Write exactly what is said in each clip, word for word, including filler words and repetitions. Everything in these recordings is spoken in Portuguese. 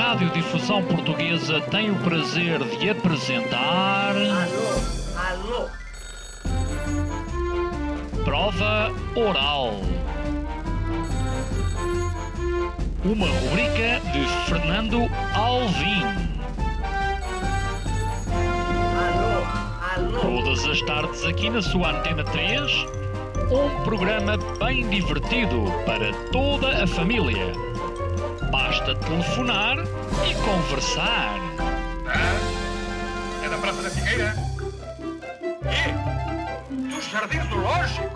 Radiodifusão Portuguesa tem o prazer de apresentar... Alô, alô. Prova Oral. Uma rubrica de Fernando Alvim. Alô, alô. Todas as tardes aqui na sua Antena três, um programa bem divertido para toda a família. Basta telefonar e conversar. Ah, é da Praça da Figueira? E? Dos Jardins do Lógico?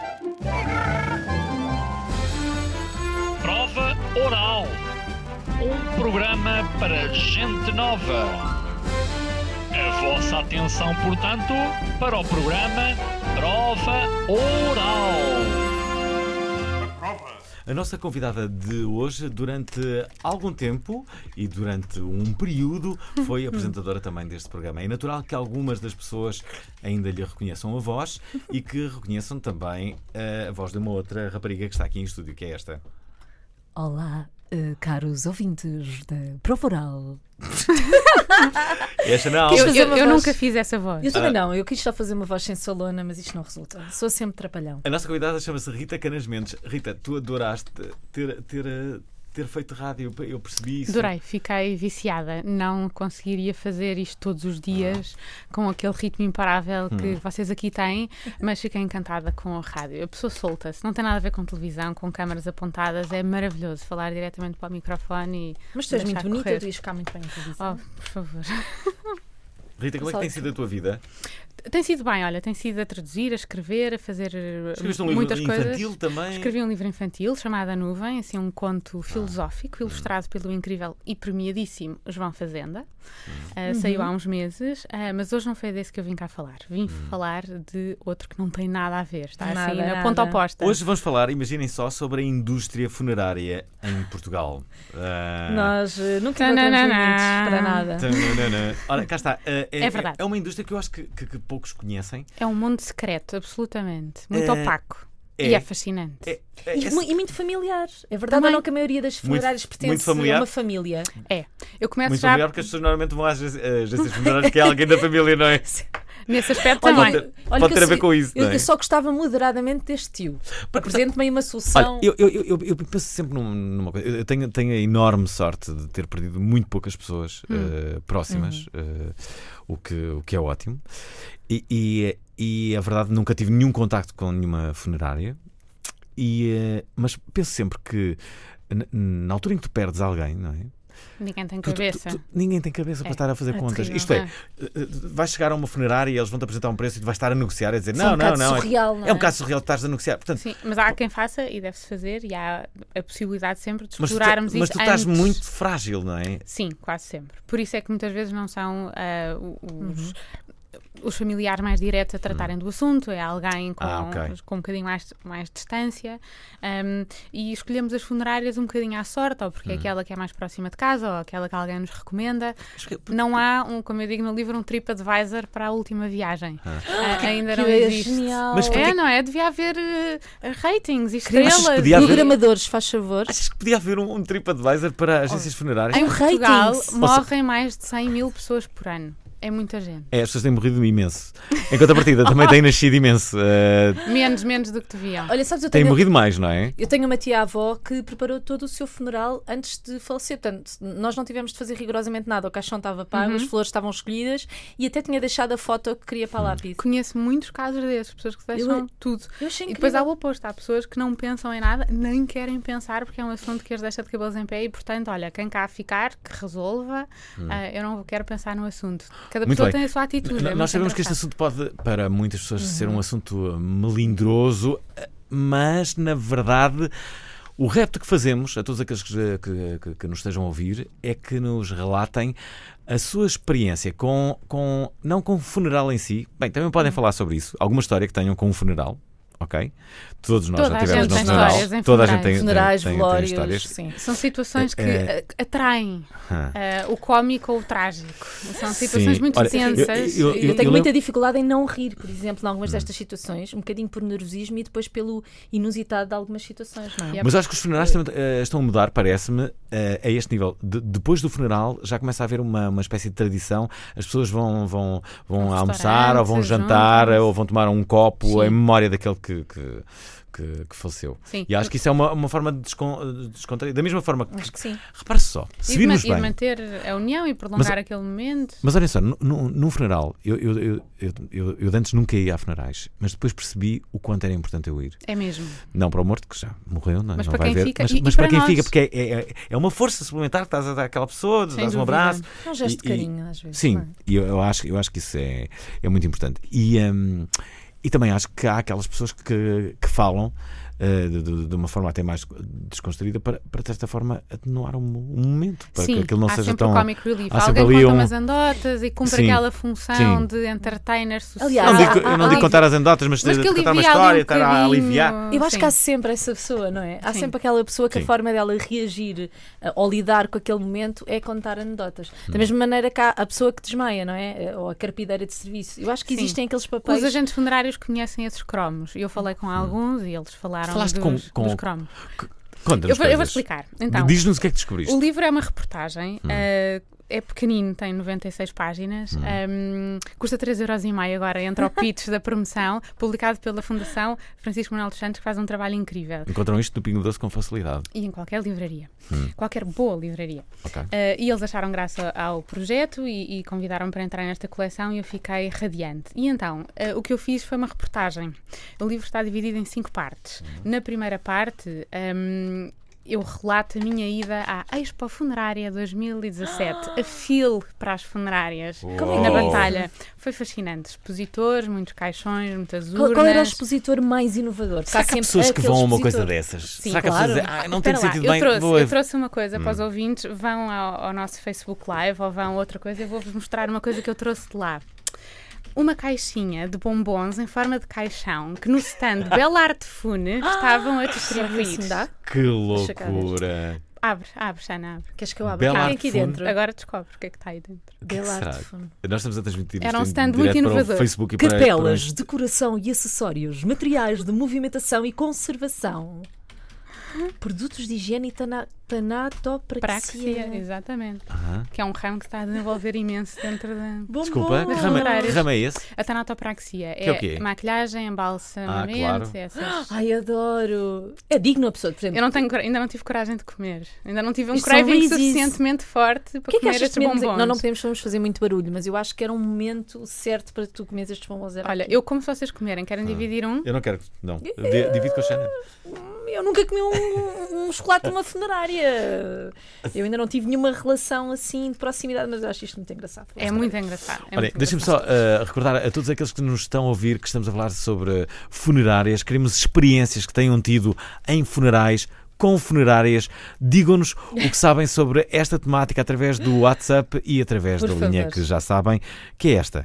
Prova Oral. Um programa para gente nova. A vossa atenção, portanto, para o programa Prova Oral. Prova. A nossa convidada de hoje, durante algum tempo e durante um período, foi apresentadora também deste programa. É natural que algumas das pessoas ainda lhe reconheçam a voz e que reconheçam também a voz de uma outra rapariga que está aqui em estúdio, que é esta. Olá, uh, caros ouvintes da Prova Oral. Esta não. Quis Eu, fazer eu, uma eu voz- nunca fiz essa voz. Eu também não, eu quis só fazer uma voz sensualona, mas isto não resulta. Sou sempre trapalhão. A nossa convidada chama-se Rita Canas Mendes. Rita, tu adoraste ter, ter, ter feito rádio, eu percebi isso. Adorei, fiquei viciada. Não conseguiria fazer isto todos os dias com aquele ritmo imparável que vocês aqui têm, mas fiquei encantada com a rádio. A pessoa solta-se, não tem nada a ver com televisão, com câmaras apontadas. É maravilhoso falar diretamente para o microfone e. Mas tu és deixar muito bonita, correr. tu ias ficar muito bem em televisão. Oh, por favor. Rita, como é que tem sido a tua vida? Tem sido bem, olha, tem sido a traduzir, a escrever, a fazer uh, Escreveste um livro muitas infantil coisas. também? Escrevi um livro infantil chamado A Nuvem, assim um conto filosófico, Hum. ilustrado pelo incrível e premiadíssimo João Fazenda. Hum. Uh, Saiu há uns meses, uh, mas hoje não foi desse que eu vim cá falar. Vim Hum. falar de outro que não tem nada a ver, está Nada, assim na nada. ponta oposta. Hoje vamos falar, imaginem só, sobre a indústria funerária em Portugal. Ah, Nós uh, nunca Tananana. encontramos limites para nada. tananana. Ora, cá está. Ah, é, É verdade. É uma indústria que eu acho que, que- que poucos conhecem. É um mundo secreto, absolutamente. Muito É, opaco. é. E é fascinante. É, é, E, é- mu- e muito familiar. É verdade Também. ou não que a maioria das funerárias muito pertence familiar. a uma família? É. Eu começo muito já melhor porque as pessoas normalmente vão às agências agências funerárias que é alguém da família, não é? nesse aspecto Olha, também. Pode ter, olha pode que ter eu a ver sou- com isso, Eu, não é? eu só gostava moderadamente deste tio. Apresente-me aí uma solução. Olha, eu, eu, eu, eu penso sempre num- numa coisa. Eu tenho, tenho a enorme sorte de ter perdido muito poucas pessoas eh, próximas, eh, o, que, o que é ótimo. E, e, e a verdade, nunca tive nenhum contacto com nenhuma funerária. E, eh, mas penso sempre que na, na altura em que tu perdes alguém, não é? Ninguém tem Tu- tu- cabeça. tu- ninguém tem cabeça para É. estar a fazer É contas. terrível. Isto é, É. eh, vais chegar a uma funerária e eles vão-te apresentar um preço e tu vais estar a negociar e dizer Isso é não, um não, bocado não. surreal, é, não é um é? bocado surreal que estás a negociar. Portanto, Sim, mas há quem faça e deve-se fazer, e há a possibilidade sempre de mas tu, explorarmos mas isso tu estás antes. muito frágil, não é? Sim, quase sempre. Por isso é que muitas vezes não são ah, o- os, Uhum. os familiares mais diretos a tratarem do assunto, é alguém com, Ah, ok. com um bocadinho mais, mais distância. Ahm, e escolhemos as funerárias um bocadinho à sorte, ou porque é aquela que é mais próxima de casa, ou aquela que alguém nos recomenda. Acho que- Não há, um, como eu digo no livro, um TripAdvisor para a última viagem. Ah, ainda não Que é existe. genial. Mas porquê- É, não é? Devia haver eh, ratings e Achas que estrelas. podia haver- Programadores, faz favor. Achas que podia haver um, um TripAdvisor para agências funerárias? Em Um Portugal ratings. morrem mais de cem mil pessoas por ano. É muita gente. É, as pessoas têm morrido imenso. Em contrapartida, também têm nascido imenso. Eh, Menos, menos do que deviam. Olha, sabes, eu têm tenho, morrido mais, não é? eu tenho uma tia-avó que preparou todo o seu funeral antes de falecer. Portanto, nós não tivemos de fazer rigorosamente nada. O caixão estava pago, as flores estavam escolhidas e até tinha deixado a foto que queria para a lápide. Conheço muitos casos desses, pessoas que deixam Eu- tudo. Eu achei E incrível. depois há o oposto, há pessoas que não pensam em nada, nem querem pensar, porque é um assunto que as deixa de cabelos em pé e, portanto, olha, quem cá ficar, que resolva, ah, eu não quero pensar no assunto. Cada Muito pessoa bem. tem a sua atitude. N- é Nós muito sabemos que este engraçado. assunto pode, para muitas pessoas, ser um assunto melindroso, mas, na verdade, o repto que fazemos a todos aqueles que, que- que- que nos estejam a ouvir é que nos relatem a sua experiência com, com não com o funeral em si. Bem, também podem falar sobre isso. Alguma história que tenham com um funeral, ok? Todos nós Toda já a tivemos gente no tem funeral. histórias em Toda a gente tem, funerais. Funerais, tem, tem, tem velórios, histórias. sim. São situações que É, eh, atraem Ah. eh, o cómico ou o trágico. São situações Sim. muito Olha, tensas. eu- eu- e- Eu tenho eu muita lembro- dificuldade em não rir, por exemplo, em algumas destas situações, um bocadinho por nervosismo e depois pelo inusitado de algumas situações, não é? Yep. Mas acho que os funerais também, eh, estão a mudar, parece-me, eh, a este nível. De- depois do funeral já começa a haver uma, uma espécie de tradição. As pessoas vão, vão, vão Vão almoçar ou vão restaurantes, jantar juntam-se. ou vão tomar um copo Sim. em memória daquele que, que, que, que faleceu. Sim. E acho que isso é uma, uma forma de descon- de descontrair. Da mesma forma que, Acho que sim. repare-se só, se E de, ma- virmos e de bem. manter a união e prolongar Mas- aquele momento. Mas olhem só, nu- nu- num funeral, eu, eu, eu, eu, eu, eu de antes nunca ia a funerais, mas depois percebi o quanto era importante eu ir. É mesmo. Não para o morto, que já morreu, não, Mas não para vai quem ver. fica- mas e- e mas para, para quem nós? fica, porque é, é, é uma força suplementar que estás a dar àquela pessoa, Sem dás um dúvida. abraço. É um gesto de E- e- carinho, às vezes. Sim, não é? e eu, eu, acho, eu acho que isso é, é muito importante. E, hum, e também acho que há aquelas pessoas que, que falam uh, de, de- de uma forma até mais desconstruída para, para de certa forma, atenuar um, um momento, para Sim, que aquilo não há seja sempre tão. o comic relief. há sempre Alguém ali conta um- umas anedotas e cumpre Sim, aquela função sim. de entertainer social. Aliás, Eu não digo, há- eu não há- digo há- contar as anedotas, mas, Mas de que contar uma alivia ali história, um estar a bocadinho. aliviar. Eu acho Sim. que há sempre essa pessoa, não é? Há Sim. sempre aquela pessoa que Sim. a forma dela reagir uh, ou lidar com aquele momento é contar anedotas. Hum. Da mesma maneira que há a pessoa que desmaia, não é? Ou a carpideira de serviço. Eu acho que Sim. existem aqueles papéis. Os agentes funerários conhecem esses cromos. Eu falei com alguns e eles falaram Falaste dos, com- com- dos cromos. Conta-nos Eu vou, eu vou coisas. explicar. Então, Diz-nos o que é que descobriste. o livro é uma reportagem. Hum. eh, é pequenino, tem noventa e seis páginas. Um, custa três euros e meio agora, entra o pitch da promoção, publicado pela Fundação Francisco Manuel dos Santos, que faz um trabalho incrível. Encontram isto no Pingo Doce com facilidade. E em qualquer livraria. Hum. Qualquer boa livraria. Ok. Uh, e eles acharam graça ao projeto e, e convidaram-me para entrar nesta coleção e eu fiquei radiante. E então, uh, o que eu fiz foi uma reportagem. O livro está dividido em cinco partes. Na primeira parte, um, eu relato a minha ida à Expo Funerária dois mil e dezassete, a file para as funerárias, Uau. na Batalha. Foi fascinante. Expositores, muitos caixões, muitas urnas. Qual, qual era o expositor mais inovador? Será que há pessoas que vão a uma coisa dessas? Sim, Será que há claro. pessoas que dizem, ah, não tem Espera lá, sentido eu bem? trouxe, vou- eu trouxe uma coisa para os ouvintes, vão ao, ao nosso Facebook Live ou vão a outra coisa, eu vou-vos mostrar uma coisa que eu trouxe de lá. Uma caixinha de bombons em forma de caixão que no stand Bela Arte Fune estavam a distribuir. Assim dá? Que Deixa cá ver. loucura! Abre, abre, Xana, abre. Queres que eu abra? Bela O que é Arte aqui Fune. dentro? Agora descobre o que é que está aí dentro. O que é que Bela será? Arte Fune. Nós estamos a transmitir isto Era um em stand direto muito para o inovador. Facebook e para, Capelas, para... decoração e acessórios, materiais de movimentação e conservação. Produtos de higiene e tana- tanatopraxia. Praxia, exatamente. Aham. Que é um ramo que está a desenvolver imenso dentro da. Bombom. Desculpa, que ramo, que ramo é esse? A tanatopraxia Que é o quê? maquilhagem, embalsamamento, Ah, claro. essas. Ai, adoro. É digno a pessoa, por exemplo. Eu não tenho, cora- ainda não tive coragem de comer. Ainda não tive um Isto são craving Reese's. suficientemente forte para O que é que comer achas de estes comermos? bombons. Não, não podemos vamos fazer muito barulho, mas eu acho que era um momento certo para tu comeres estes bombons. Era Olha, aqui. eu como se vocês comerem, querem dividir um? Eu não quero. Não. D- Divido com a Xana. Eu nunca comi um, um chocolate numa funerária. Eu ainda não tive nenhuma relação assim de proximidade, mas eu acho isto muito engraçado. É muito engraçado. É Olha, muito deixem-me engraçado. só uh, recordar a todos aqueles que nos estão a ouvir que estamos a falar sobre funerárias. Queremos experiências que tenham tido em funerais, com funerárias. Digam-nos o que sabem sobre esta temática através do WhatsApp e através Por da linha favor. que já sabem, que é esta.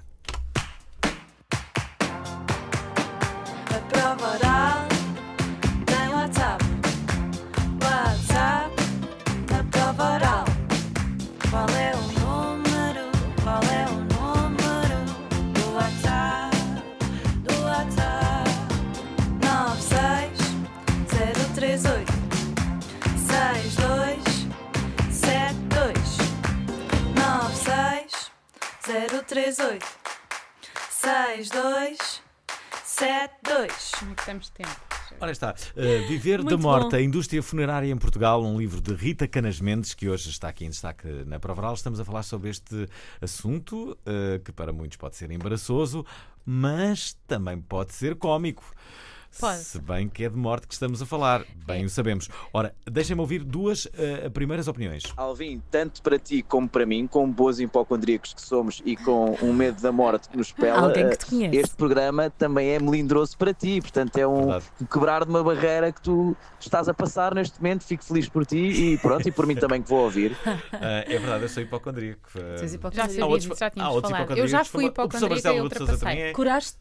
A prova oral tem WhatsApp. WhatsApp na prova oral. Qual é o número? Qual é o número do WhatsApp? Do WhatsApp? nove seis zero três oito seis dois sete dois. nove seis zero três oito seis dois sete dois. Como é que temos tempo? Ora está, uh, Viver Muito da Morte, bom. a indústria funerária em Portugal, um livro de Rita Canas Mendes, que hoje está aqui em destaque na Prova Oral. Estamos a falar sobre este assunto, uh, que para muitos pode ser embaraçoso, mas também pode ser cómico. Pode. Se bem que é de morte que estamos a falar, bem o sabemos. Ora, deixem-me ouvir duas uh, primeiras opiniões. Alvin, tanto para ti como para mim, como boas hipocondríacos que somos e com um medo da morte que nos pela, Alguém que te eh, conhece. este programa também é melindroso para ti, portanto é um, Verdade. um quebrar de uma barreira que tu estás a passar neste momento. Fico feliz por ti e pronto, e por mim também que vou ouvir. Uh, é verdade, eu sou hipocondríaco. Uh, Tu és Já hipocondríaco. sabia outros- disso, já há tínhamos outros falado. Eu já hipocondríacos, fui como o professor hipocondríaca e Marcelo Rebelo de Sousa também ultrapassei. é. Curaste-te?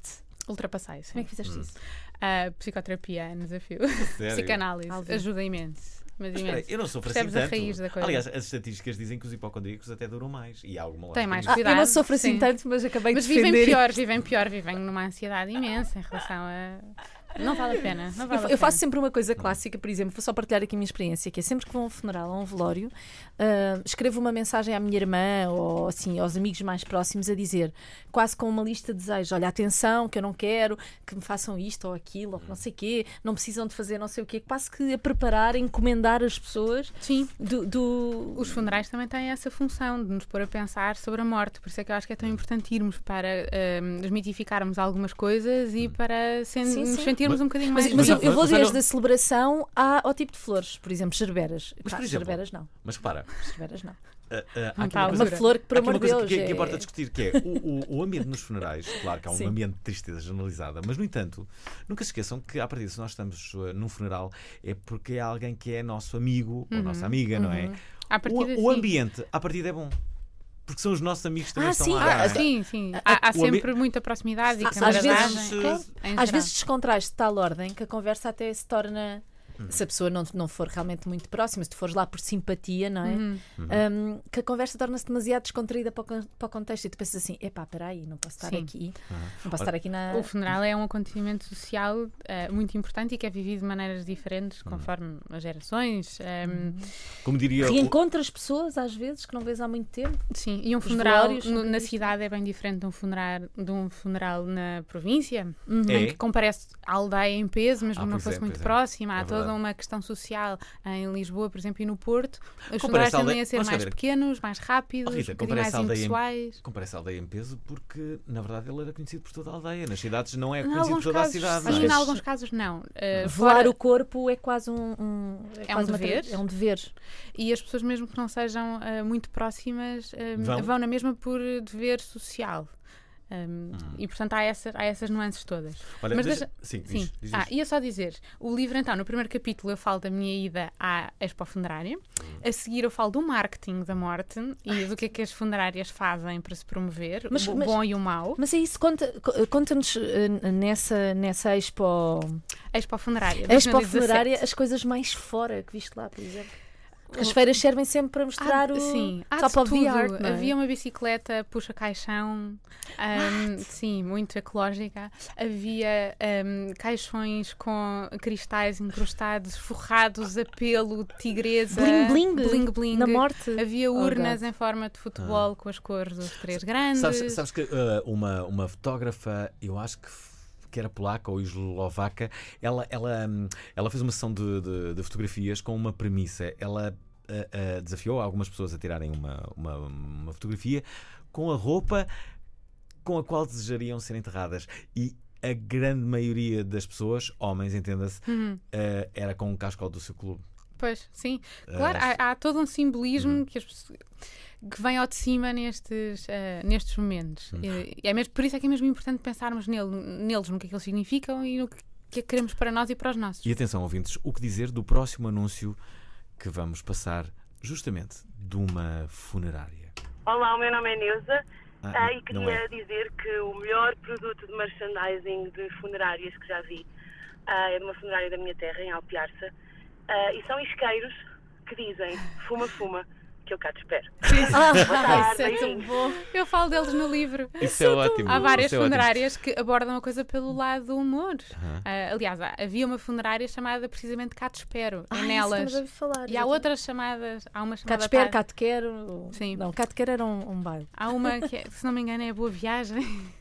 Ultrapassei, sim. Como é que fizeste isso? A psicoterapia é um desafio. Sério? Psicanálise Alvin. ajuda imenso. Mas Mas espera, imenso. eu não sofro assim Percebes a tanto. raiz da coisa. Aliás, as estatísticas dizem que os hipocondríacos até duram mais. E há alguma Tem lógica mais nisso. Ah, eu cuidado, não sofro assim sim. tanto, mas acabei Mas de vivem defender. pior, vivem pior, vivem numa ansiedade imensa em relação a. Não vale a pena. Não vale Eu, a eu faço pena. sempre uma coisa clássica, por exemplo, vou só partilhar aqui a minha experiência, que é sempre que vou a um funeral ou a um velório, ah, escrevo uma mensagem à minha irmã ou assim, aos amigos mais próximos a dizer, quase com uma lista de desejos, olha, atenção, que eu não quero que me façam isto ou aquilo, ou que não sei o quê, não precisam de fazer não sei o quê, quase que a preparar, a encomendar as pessoas Sim. do... do- Os funerais também têm essa função de nos pôr a pensar sobre a morte, por isso é que eu acho que é tão importante irmos para um, desmitificarmos algumas coisas e para sen- Sim, nos sim. sentirmos Mas- um bocadinho Mas, mais. mas eu, eu vou mas olha- desde a celebração à- ao tipo de flores, por exemplo, gerberas. Mas, Pá, por exemplo, gerberas não, Mas repara, gerberas não. ah, ah, há Não aqui tá uma à coisa Uma flor que, por Há aqui amor uma de coisa Deus, que, que é- importa discutir, que é o, o, o ambiente nos funerais. Claro que há um Sim. ambiente de tristeza generalizada, mas no entanto, nunca se esqueçam que a partir se nós estamos uh, num funeral é porque é alguém que é nosso amigo ou nossa amiga, não é? À partida, O, o sim. ambiente, à partida é bom. Porque são os nossos amigos que também Ah, estão sim. lá. Ah, não é? sim, sim. Há, há o ambi- sempre muita proximidade e Às camaradagem. vezes- em claro. geral. Às vezes descontrais de tal ordem que a conversa até se torna. Se a pessoa não, não for realmente muito próxima, se tu fores lá por simpatia, não é? Uhum. Um, que a conversa torna-se demasiado descontraída para o, con- para o contexto e tu pensas assim: epá, peraí, não posso estar Sim. aqui, não posso estar aqui na. O funeral é um acontecimento social eh, muito importante e que é vivido de maneiras diferentes conforme as gerações. ehm, Como diria o, Reencontras pessoas às vezes que não vês há muito tempo. Sim, e um Os funeral velórios no- são na previstos. cidade é bem diferente de um funeral, de um funeral na província, É? em que comparece a aldeia em peso, mesmo Ah, que não pois é, fosse muito pois é. próxima. Há É toda verdade. uma questão social em Lisboa, por exemplo, e no Porto. Os Comparece funerais a tendem aldeia- a ser vamos cá mais ver. pequenos, mais rápidos, Oh, Rita, um bocadinho comparece mais a aldeia em- impessoais. Comparece a aldeia em peso porque, na verdade, ele era conhecido por toda a aldeia. Nas cidades não é Em conhecido por alguns toda casos, a cidade. mas não é? em alguns casos não. Uh, Velar fora- o corpo é quase um. um- É quase um uma tra- dever. É um dever. E as pessoas, mesmo que não sejam uh, muito próximas, um, Vão? vão? na mesma por dever social. Um, E portanto há, essa, há essas nuances todas. Olha, Mas deixa- deixa- sim, Sim. diz, diz Ah, isto. ia só dizer, o livro então, no primeiro capítulo eu falo da minha ida à Expo Funerária, a seguir eu falo do marketing da morte e do que é que as funerárias fazem para se promover, Mas- o mas- bom e o mau. Mas é isso, conta- co- conta-nos eh, nessa, nessa Expo, Expo Funerária. Expo dois mil e dezassete. Funerária as coisas mais fora que viste lá, por exemplo. Porque as feiras servem sempre para mostrar Há- o sim, há top de of the tudo. art. não é? Havia uma bicicleta puxa-caixão, ahm, sim, muito ecológica. Havia ahm, caixões com cristais incrustados, forrados a pelo, tigresa, Bling bling, bling, bling. na morte. Havia Oh, urnas God. em forma de futebol com as cores dos três grandes. Sabes, sabes que uh, uma, uma fotógrafa, eu acho que, f- que era polaca ou eslovaca, ela, ela, hum, ela fez uma sessão de, de- de fotografias com uma premissa. Ela uh, uh, desafiou algumas pessoas a tirarem uma, uma, uma fotografia com a roupa com a qual desejariam ser enterradas. E a grande maioria das pessoas, homens, entenda-se, Uhum. uh, era com o casco do seu clube. Pois, sim. Claro, há, há todo um simbolismo que, as pessoas- que vem ao de cima nestes, eh, nestes momentos. E é mesmo, por isso é que é mesmo importante pensarmos nele, neles, no que é que eles significam e no que que é que queremos para nós e para os nossos. E atenção, ouvintes, o que dizer do próximo anúncio que vamos passar justamente de uma funerária. Olá, o meu nome é Neuza Ah, ah, e não queria é. dizer que o melhor produto de merchandising de funerárias que já vi ah, é de uma funerária da minha terra, em Alpiarça, ah, e são isqueiros que dizem fuma, fuma, que eu cá te espero. Ah, tarde, isso é tão beijinhos. bom. Eu falo deles no livro. Isso é ótimo. Há várias isso é ótimo. funerárias que abordam a coisa pelo lado do humor. Aham. Ah, aliás, há- havia uma funerária chamada precisamente Cá Te Espero, Ah, em isso Nelas. também já ouvi falar, E há exatamente. outras chamadas. Há uma Cá chamada te espero, Pa- cá te quero. Sim. Não, cá te quero era um, um baile. Há uma que, é- se não me engano, é Boa Viagem.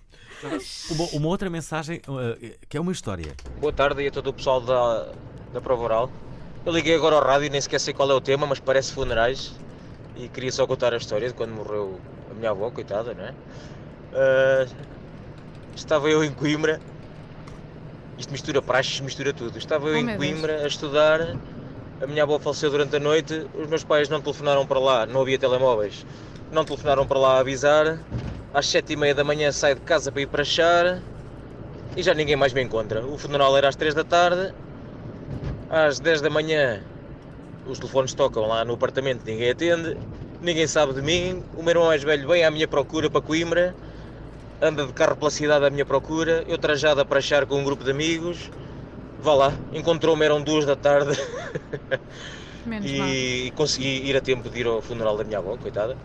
Uma, uma outra mensagem uh, que é uma história. Boa tarde aí a todo o pessoal da, da Prova Oral. Eu liguei agora ao rádio e nem sequer sei qual é o tema, mas parece funerais. E queria só contar a história de quando morreu a minha avó, coitada, não é? Ah, estava eu em Coimbra. Isto mistura praxes, mistura tudo. Estava eu Oh, em meu Deus. Coimbra a estudar. A minha avó faleceu durante a noite. Os meus pais não telefonaram para lá, não havia telemóveis. Não telefonaram para lá a avisar. Às sete e meia da manhã saio de casa para ir para Char e já ninguém mais me encontra. O funeral era às três da tarde. Às dez da manhã os telefones tocam lá no apartamento, ninguém atende. Ninguém sabe de mim. O meu irmão mais velho vem à minha procura para Coimbra anda de carro pela cidade à minha procura, eu trajado a prachar com um grupo de amigos. Vá lá, encontrou-me, eram duas da tarde. Menos mal. E consegui ir a tempo de ir ao funeral da minha avó, coitada.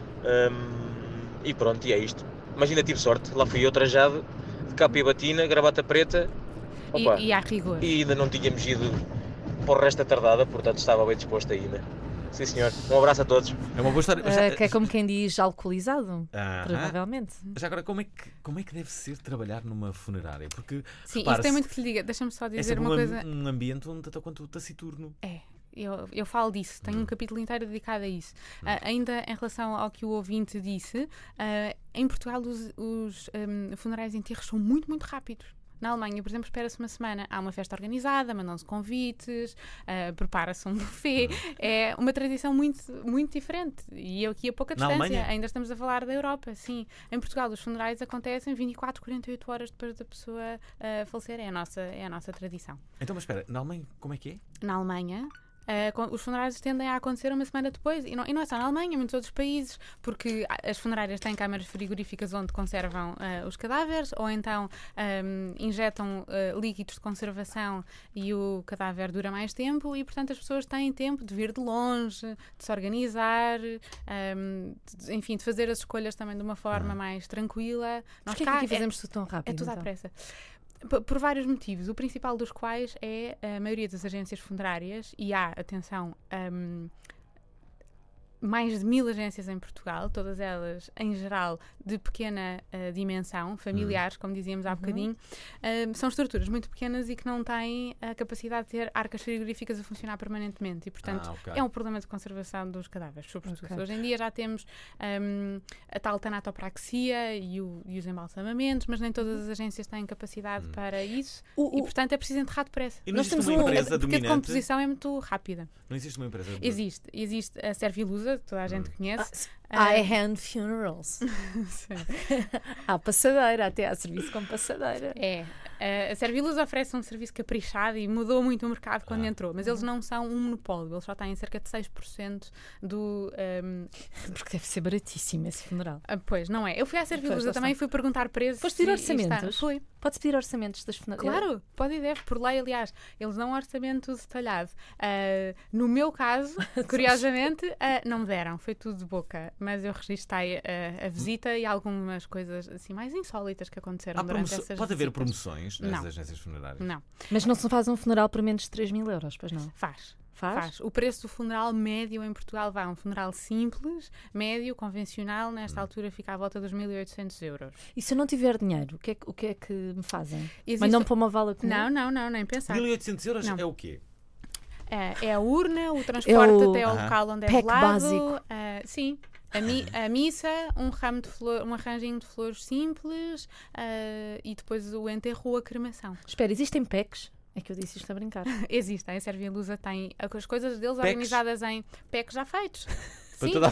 Hum, e pronto, e é isto. Mas ainda tive sorte, lá fui eu trajado, de capa e batina, gravata preta. Opa, E, e há rigor. e ainda não tínhamos ido para o resto da tardada, portanto estava bem disposto ainda. Sim senhor, um abraço a todos. É uma boa história. Mas, Ah, que é como quem diz alcoolizado, Ah, provavelmente. já agora, como é, que, como é que deve ser trabalhar numa funerária? Porque, Sim, repara-se, isso tem muito que lhe diga. Deixa-me só é dizer sempre uma um, coisa. am- um ambiente um tanto quanto taciturno. É, eu, eu falo disso, tenho um capítulo inteiro dedicado a isso. Ah, ainda em relação ao que o ouvinte disse, ah, em Portugal os, os um, funerais e enterros são muito, muito rápidos. Na Alemanha, por exemplo, espera-se uma semana, há uma festa organizada, mandam-se convites, ah, prepara-se um buffet. É uma tradição muito, muito diferente. E aqui a pouca Na distância, Alemanha? ainda estamos a falar da Europa, sim. Em Portugal, os funerais acontecem vinte e quatro, quarenta e oito horas depois da pessoa ah, falecer. É a, nossa, é a nossa tradição. Então, mas espera, na Alemanha, como é que é? Na Alemanha, eh, con- os funerais tendem a acontecer uma semana depois. E não, e não é só na Alemanha, em muitos outros países, porque a- as funerárias têm câmaras frigoríficas onde conservam eh, os cadáveres, ou então ahm, injetam eh, líquidos de conservação e o cadáver dura mais tempo, e portanto as pessoas têm tempo de vir de longe, de se organizar, ahm, de- enfim, de fazer as escolhas também de uma forma mais tranquila. Mas porquê é que cá aqui é- fazemos tudo tão rápido? é tudo à então? pressa. P- Por vários motivos, o principal dos quais é a maioria das agências funerárias, e há, atenção, hum, mais de mil agências em Portugal, todas elas, em geral, de pequena ah, dimensão, familiares, como dizíamos há bocadinho, hum, são estruturas muito pequenas e que não têm a capacidade de ter arcas frigoríficas a funcionar permanentemente. E, portanto, Ah, ok. é um problema de conservação dos cadáveres, sobretudo. Ok. Hoje em dia já temos hum, a tal tanatopraxia e, o- e os embalsamamentos, mas nem todas as agências têm capacidade para isso. O- E, o- portanto, é preciso enterrar depressa. E não Nós existe temos uma um- empresa Porque a dominante? decomposição é muito rápida. Não existe uma empresa Existe. Existe a Servilusa, que toda a gente conhece. Há hand funerals. Sim. Há passadeira, até há serviço com passadeira. É. Uh, a Servilusa oferece um serviço caprichado e mudou muito o mercado quando entrou, mas eles não são um monopólio, eles só têm cerca de seis por cento do. Um... Porque deve ser baratíssimo esse funeral. ah, pois, não é? Eu fui à Pois, Servilusa lá também e está. fui perguntar preços. Foste pedir e- e está- orçamentos? Fui. Pode-se pedir orçamentos das funerais? Claro, pode e deve, por lei, aliás. Eles dão um orçamento detalhado. Ah, no meu caso, curiosamente, ah, não me deram, foi tudo de boca, mas eu registrei ah, a visita e algumas coisas assim mais insólitas que aconteceram Há durante promoço- essas Pode haver visitas. promoções nas Não. agências funerárias? Não, Mas não se faz um funeral por menos de três mil euros, pois não? faz. Faz? Faz. O preço do funeral médio em Portugal vai um funeral simples, médio, convencional, nesta altura fica à volta dos mil e oitocentos euros. E se eu não tiver dinheiro, o que é, que- o que, é que me fazem? Existe- Mandam para uma vala comum? Não, não, não, nem pensar. mil e oitocentos euros Não. é o quê? É, é a urna, o transporte o até ao Aham. local onde é pack velado. básico. ah, sim. A, mi- a missa, um ramo de flor, um arranjinho de flores simples ah, e depois o enterro ou a cremação. Espera, existem packs? É que eu disse isto a brincar. Existem, a Servilusa tem as coisas deles Packs? organizadas em packs já feitos. Para Sim, toda a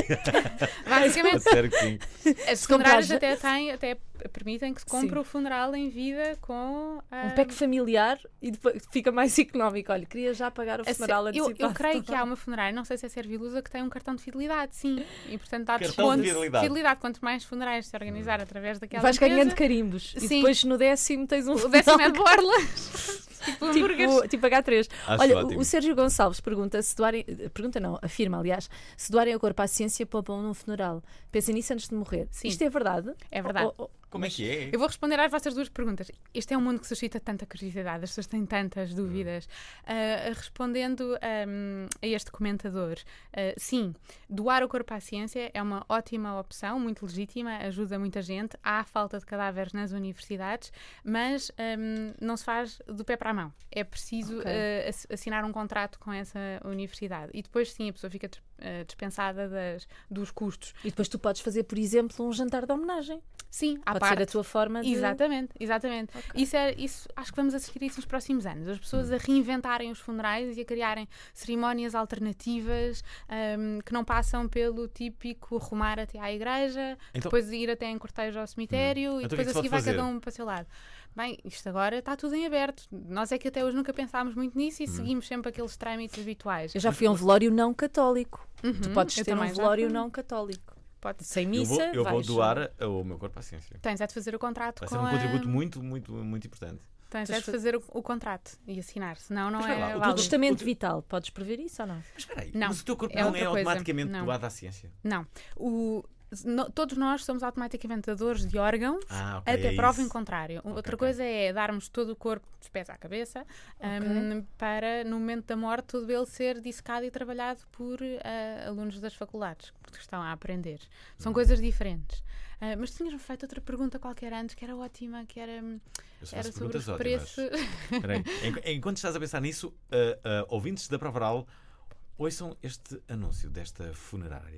A basicamente. sério que sim. As Se funerárias comprares- até, têm, até permitem que se compre Sim. o funeral em vida com. ah, Um pack familiar e depois fica mais económico. Olha, queria já pagar o a se- funeral eu, antecipado. eu creio que há uma funerária, não sei se é Servilusa, que tem um cartão de fidelidade, sim. E portanto dá Cartão desconto. de fidelidade. Quanto mais funerais se organizar através daquela Vais empresa, ganhando carimbos. E Sim. depois no décimo tens um o funeral décimo é de borlas. tipo hambúrgueres. tipo, tipo agá três. Acho Olha, ótimo. o, o Sérgio Gonçalves pergunta se doarem, pergunta não, afirma aliás, se doarem o corpo à ciência poupam num funeral. Pensem nisso antes de morrer. Sim. Isto é verdade? É verdade. Ou- ou- Como é que é? Eu vou responder às vossas duas perguntas. Este é um mundo que suscita tanta curiosidade, as pessoas têm tantas dúvidas. Ah, respondendo ahm, a este comentador, ah, sim, doar o corpo à ciência é uma ótima opção, muito legítima, ajuda muita gente. Há falta de cadáveres nas universidades, mas ahm, não se faz do pé para a mão. É preciso Ok. ah, ass- assinar um contrato com essa universidade. E depois, sim, a pessoa fica dis- ah, dispensada das, dos custos. E depois tu podes fazer, por exemplo, um jantar de homenagem. Sim, à Pode parte. ser a tua forma de... Exatamente, exatamente. Isso é, isso, acho que vamos assistir a isso nos próximos anos. As pessoas a reinventarem os funerais e a criarem cerimónias alternativas ahm, que não passam pelo típico rumar até à igreja, Então- depois ir até em cortejo ao cemitério e Então o que é depois que a se seguir pode vai cada fazer? um para o seu lado. Bem, isto agora está tudo em aberto. Nós é que até hoje nunca pensámos muito nisso e seguimos sempre aqueles trâmites habituais. Eu já fui a um velório não católico. Tu Uhum, podes eu ter um também já velório fui. não católico. pode Sem Eu missa, vou, eu vou vais- doar o meu corpo à ciência. Tens é de fazer o contrato Vai com ser um a... contributo muito, muito, muito importante. Tens é Tens de fa- fazer o, o contrato e assinar, senão não Mas espera lá, é o O válido. testamento O teu- vital, podes prever isso ou não? Mas espera aí, Não, mas o teu corpo é não outra é coisa. automaticamente Não. doado à ciência? Não. O, no- todos nós somos automaticamente dadores de órgãos Ah, ok, até é prova em isso. contrário. Outra ok. coisa é darmos todo o corpo dos pés à cabeça hum, para, no momento da morte, todo ele ser dissecado e trabalhado por ah, alunos das faculdades que estão a aprender. São Hum. coisas diferentes. Ah, mas tinhas-me feito outra pergunta qualquer antes, que era ótima, que era, hum, Eu só era faço sobre os perguntas ótimas. preços. Espera aí, en- Enquanto estás a pensar nisso, ah, ah, ouvintes da Prova Oral, ouçam este anúncio desta funerária.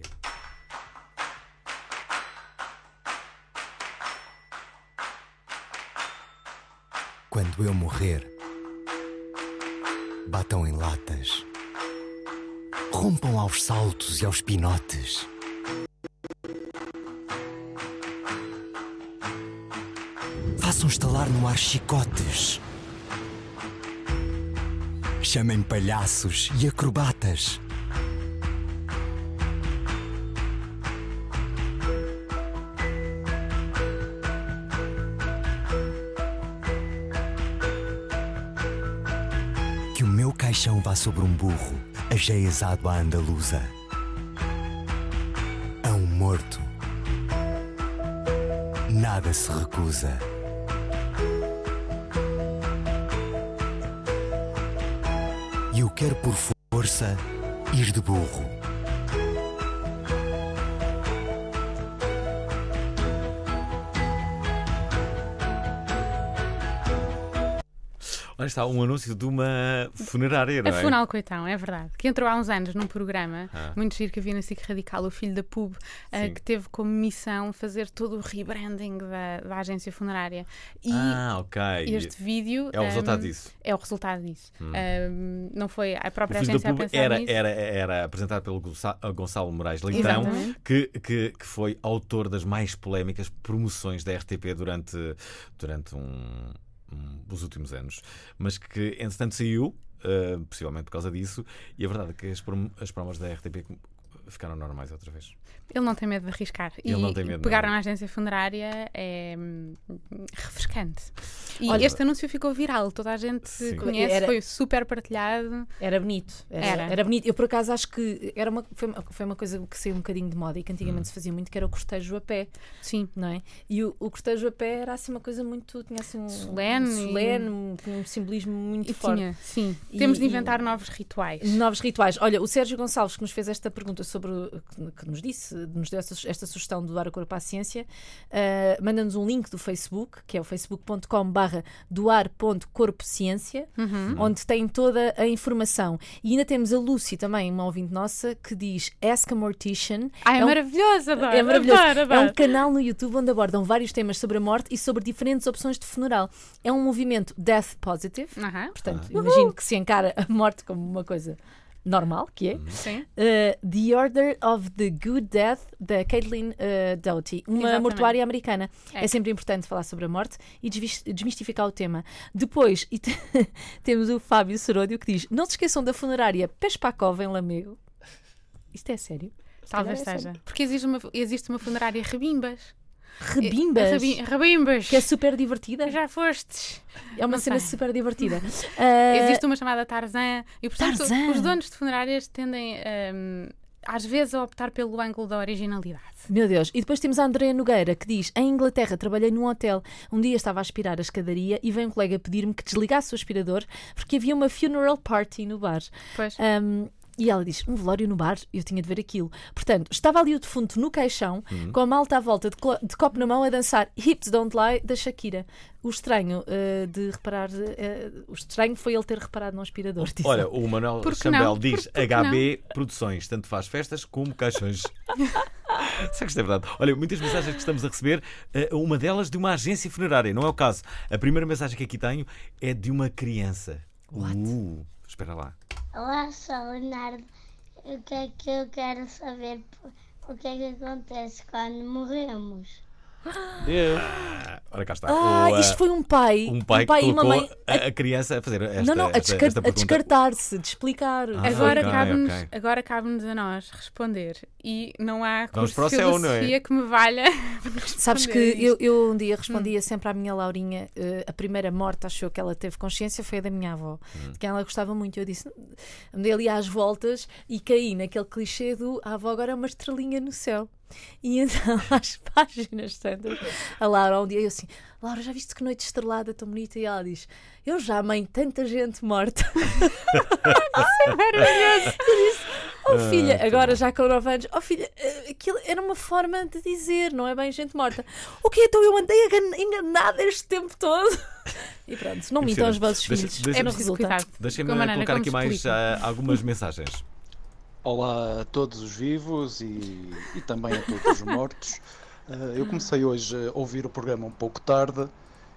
Quando eu morrer, batam em latas, rompam aos saltos e aos pinotes. Façam estalar no ar chicotes. Chamem palhaços e acrobatas. Que o meu caixão vá sobre um burro, ajeizado à andaluza. A um morto, nada se recusa. E eu quero por força ir de burro. Olha, está um anúncio de uma funerária, não A é? Funal Coitão, é verdade. Que entrou há uns anos num programa Ah. muito giro que havia na S I C Radical, o filho da Pub, eh, Sim. que teve como missão fazer todo o rebranding da, da agência funerária. E Ah, ok. este vídeo É o resultado ehm, disso. é o resultado disso. Hum. Ehm, não foi a O própria filho da agência a Pub pensar era, nisso. era, era apresentado pelo Gonça- Gonçalo Moraes Leitão, Exatamente. que, que, que foi autor das mais polémicas promoções da R T P durante, durante um, um- os últimos anos, mas que entretanto saiu, uh, possivelmente por causa disso, e a verdade é que as, prom as promos da R T P ficaram normais outra vez. Ele não tem medo de arriscar. Ele e não tem medo, pegar não. na agência funerária é hum, refrescante. E Olha- este anúncio ficou viral. Toda a gente Sim. conhece, Era- foi super partilhado. Era bonito. Era, Era. era bonito. Eu, por acaso, acho que era uma, foi, uma, foi uma coisa que saiu um bocadinho de moda e que Hum. antigamente se fazia muito, que era o cortejo a pé. Sim. Não é? E o, o cortejo a pé era assim uma coisa muito. Tinha assim um. Solene um e- solene, um, um simbolismo muito E forte. tinha, sim. E- Temos de e- inventar novos rituais. Novos rituais. Olha, o Sérgio Gonçalves, que nos fez esta pergunta sobre. o- que, que nos disse, nos deu esta, esta sugestão de doar o corpo à ciência, ah, manda-nos um link do Facebook, que é o facebook ponto com barra doar ponto corpo ciência, Uhum. onde tem toda a informação. E ainda temos a Lucy, também, uma ouvinte nossa, que diz Ask a Mortician. Ah, é, É um- maravilhoso, adoro. É maravilhoso. Adoro, adoro. É um canal no YouTube onde abordam vários temas sobre a morte e sobre diferentes opções de funeral. É um movimento death positive. Aham. Portanto, imagino que se encara a morte como uma coisa normal, que é. Sim. Uh, The Order of the Good Death, da Caitlin uh, Doughty, uma Exatamente. mortuária americana. É. É. sempre importante falar sobre a morte e desvis- desmistificar o tema. Depois, e te- temos o Fábio Seródio que diz: não se esqueçam da funerária Pespakov em Lamego. Isto é sério? Se Talvez calhar é seja. sério. Porque existe uma, existe uma funerária Rebimbas. Rebimbas, Rabi- Rebimbas. que é super divertida. Já fostes. É uma não cena sei. super divertida. Uh, Existe uma chamada Tarzan. E, portanto, Tarzan. os donos de funerárias tendem, hum, às vezes, a optar pelo ângulo da originalidade. Meu Deus. E depois temos a Andréa Nogueira que diz: em Inglaterra trabalhei num hotel. Um dia estava a aspirar a escadaria e veio um colega pedir-me que desligasse o aspirador porque havia uma funeral party no bar. Pois. Um, e ela diz: um velório no bar? Eu tinha de ver aquilo. Portanto, estava ali o defunto no caixão, com a malta à volta de, clo- de copo na mão a dançar Hips Don't Lie da Shakira. O estranho uh, de reparar, uh, o estranho foi ele ter reparado no aspirador. diz Olha, ela. o Manuel Por que Chambel não? diz Por- por que H B Produções, tanto faz festas como caixões. Será que isto é verdade? Olha, muitas mensagens que estamos a receber, eh, uma delas de uma agência funerária, não é o caso. A primeira mensagem que aqui tenho é de uma criança. What? Uh, espera lá. Olá, sou o Leonardo. O que é que eu quero saber? O que é que acontece quando morremos? Eu. Ora cá está. Ah, O, isto uh, foi um pai, um pai, um pai que e uma colocou mãe a, a criança a fazer esta, não, não, a, esta, descar- esta a pergunta. descartar-se, de explicar. Ah, Agora ok, cabe-nos ok. agora cabe-nos a nós responder. E não há Vamos curso para o de céu, não é? filosofia que me valha. para Sabes que responder eu, isto. eu um dia respondia sempre à minha Laurinha, eh, a primeira morte, achou que ela teve consciência, foi a da minha avó, de quem ela gostava muito. Eu disse, andei ali às voltas e caí naquele clichê do a avó agora é uma estrelinha no céu. E então, às páginas tantas, a Laura, um dia eu assim, Laura, já viste que noite estrelada tão bonita? E ela diz, eu já, mãe, tanta gente morta. Isso é maravilhoso. Eu disse, oh filha, agora já com nove anos, oh filha, eh, aquilo era uma forma de dizer, não é bem gente morta. O que então eu andei engan- enganada este tempo todo? E pronto, não mintam os vossos Deixa- filhos. deixa- não preciso resulta. cuidar. Deixem-me Com a maneira colocar como aqui mais explicam. ah, algumas mensagens. Olá a todos os vivos e, e também a todos os mortos. Eh, eu comecei hoje a ouvir o programa um pouco tarde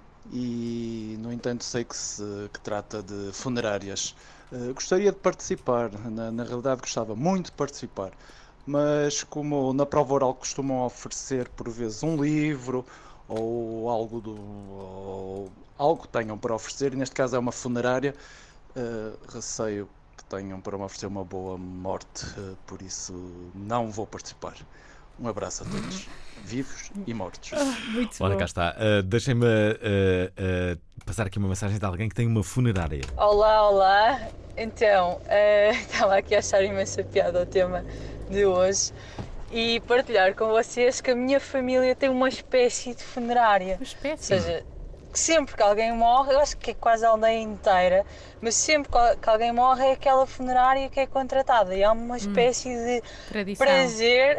e, no entanto, sei que se que trata de funerárias. Eh, gostaria de participar, na, na realidade gostava muito de participar, mas como na prova oral costumam oferecer por vezes um livro ou algo, do, ou algo que tenham para oferecer, e neste caso é uma funerária, eh, receio que tenham para me oferecer uma boa morte, eh, por isso não vou participar. Um abraço a todos, vivos e mortos. Muito Ora bom. cá está. Ah, Deixem-me ah, ah, passar aqui uma mensagem de alguém que tem uma funerária. Olá, olá. Então, eh, estava aqui a achar imensa piada o tema de hoje e partilhar com vocês que a minha família tem uma espécie de funerária. Uma espécie. Ou seja, que sempre que alguém morre, eu acho que é quase a aldeia inteira, mas sempre que alguém morre é aquela funerária que é contratada e há uma espécie de Tradição. prazer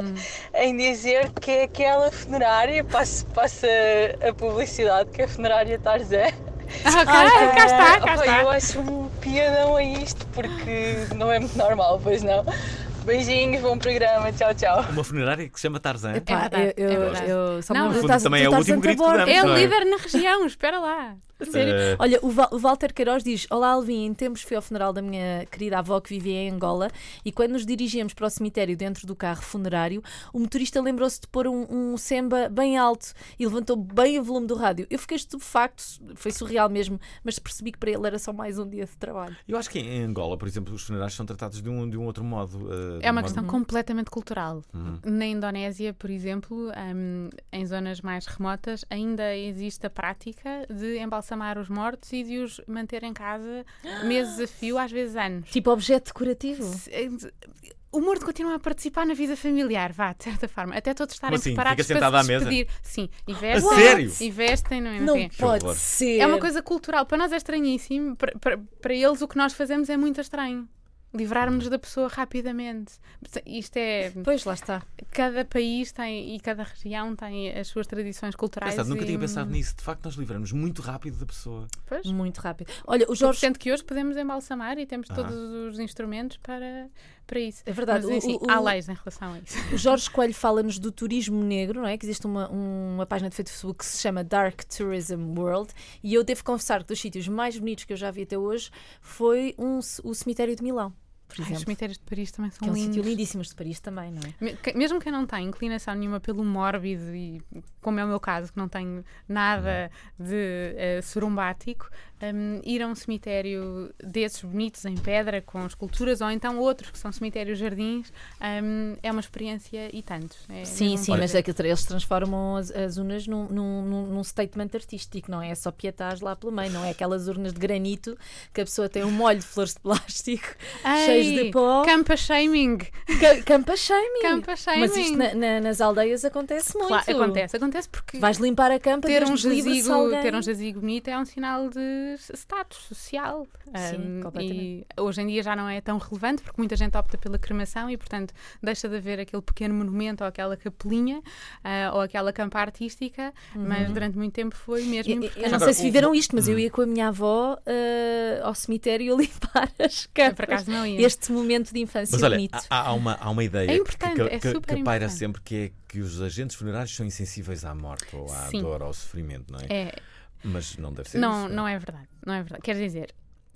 em dizer que é aquela funerária, passa, passa a publicidade que é a funerária Tarzan. Ah, cá, cá está, cá Opa, está. Eu acho um piadão a isto porque não é muito normal, pois não. Beijinhos, bom programa, tchau, tchau. Uma funerária que se chama Tarzan. Epá, verdade, eu, é eu, verdade. eu, só Não, me no lembro, fundo estás- também tu é o estás último a grito que bordo. damos. É Não o é? líder na região, espera lá. Sério? Eh, Olha, o, Val- o Walter Queiroz diz: Olá, Alvin, em tempos fui ao funeral da minha querida avó que vivia em Angola e quando nos dirigíamos para o cemitério dentro do carro funerário, o motorista lembrou-se de pôr um, um semba bem alto e levantou bem o volume do rádio. Eu fiquei estupefacto, foi surreal mesmo, mas percebi que para ele era só mais um dia de trabalho. Eu acho que em Angola, por exemplo, os funerais são tratados de um, de um outro modo. ah, de É um uma modo- questão completamente cultural. Uhum. Na Indonésia, por exemplo, hum, em zonas mais remotas, ainda existe a prática de embalsamar os mortos e de os manter em casa meses a fio, às vezes anos. Tipo objeto decorativo. Se- O morto continua a participar na vida familiar, vá, de certa forma, até todos estarem Como assim? preparados Fica para sentado se à mesa? despedir. Sim, e A vestem, sério? e vestem, não é? Não Sim. pode horror. ser. É uma coisa cultural. Para nós é estranhíssimo. Para, para, para eles, o que nós fazemos é muito estranho. Livrarmos da pessoa rapidamente. Isto é. Pois, lá está. Cada país tem e cada região tem as suas tradições culturais. Pensado, nunca e... tinha pensado nisso. De facto, nós livramos muito rápido da pessoa. Pois. Muito rápido. Olha, o Jorge... Jorge. Sendo que hoje podemos embalsamar e temos Ah. todos os instrumentos para, para isso. É verdade. Mas, enfim, o, o, há leis em relação a isso. O Jorge Coelho fala-nos do turismo negro, não é? Que existe uma, uma página de Facebook que se chama Dark Tourism World e eu devo confessar que dos sítios mais bonitos que eu já vi até hoje foi um, o cemitério de Milão, por Ai, exemplo. os cemitérios de Paris também Que são é um lindos. sítio lindíssimo, os de Paris também, não é? Me- que- Mesmo quem não tem inclinação nenhuma pelo mórbido e, como é o meu caso, que não tenho nada de eh, sorumbático, um, ir a um cemitério desses bonitos em pedra, com esculturas, ou então outros que são cemitérios jardins, um, é uma experiência e tanto. É Sim, mesmo sim, um mas prazer. é que eles transformam as, as urnas num, num, num- num statement artístico, não é só pietás lá pelo meio, não é aquelas urnas de granito que a pessoa tem um molho de flores de plástico Ei, cheios de pó. Campa shaming. Ca- Campa shaming. Campa shaming. Mas isto na- na- nas aldeias acontece muito. Claro, acontece, acontece porque Vais limpar a campa, ter Deus um, nos livre se jazigo, alguém... ter um jazigo bonito é um sinal de status social. Sim, Um, completamente. e hoje em dia já não é tão relevante porque muita gente opta pela cremação e, portanto, deixa de haver aquele pequeno monumento ou aquela capelinha ah, ou aquela campa artística, mas durante muito tempo foi mesmo Eu, eu importante. não sei se viveram isto, mas eu ia com a minha avó ah, ao cemitério a limpar as campas. Por acaso não ia. Este momento de infância Mas olha, bonito. há, há uma, há uma ideia É importante, que, que, é que, super que paira importante. sempre, que é que os agentes funerários são insensíveis à morte ou à Sim. dor, ao sofrimento, não é? É, Mas não deve ser não, isso. não é verdade, não é verdade. Quer dizer,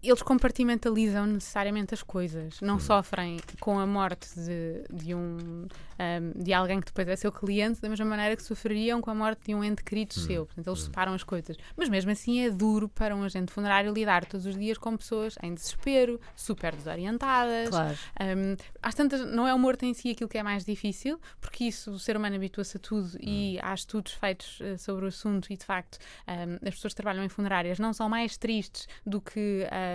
eles compartimentalizam necessariamente as coisas. Não Hum. sofrem com a morte de, de, um, um, de alguém que depois é seu cliente da mesma maneira que sofreriam com a morte de um ente querido Hum. seu. Portanto, eles separam as coisas. Mas mesmo assim é duro para um agente funerário lidar todos os dias com pessoas em desespero, super desorientadas. Claro. Um, às tantas, não é o morto em si aquilo que é mais difícil, porque isso o ser humano habitua-se a tudo e há estudos feitos uh, sobre o assunto e de facto um, as pessoas que trabalham em funerárias não são mais tristes do que uh,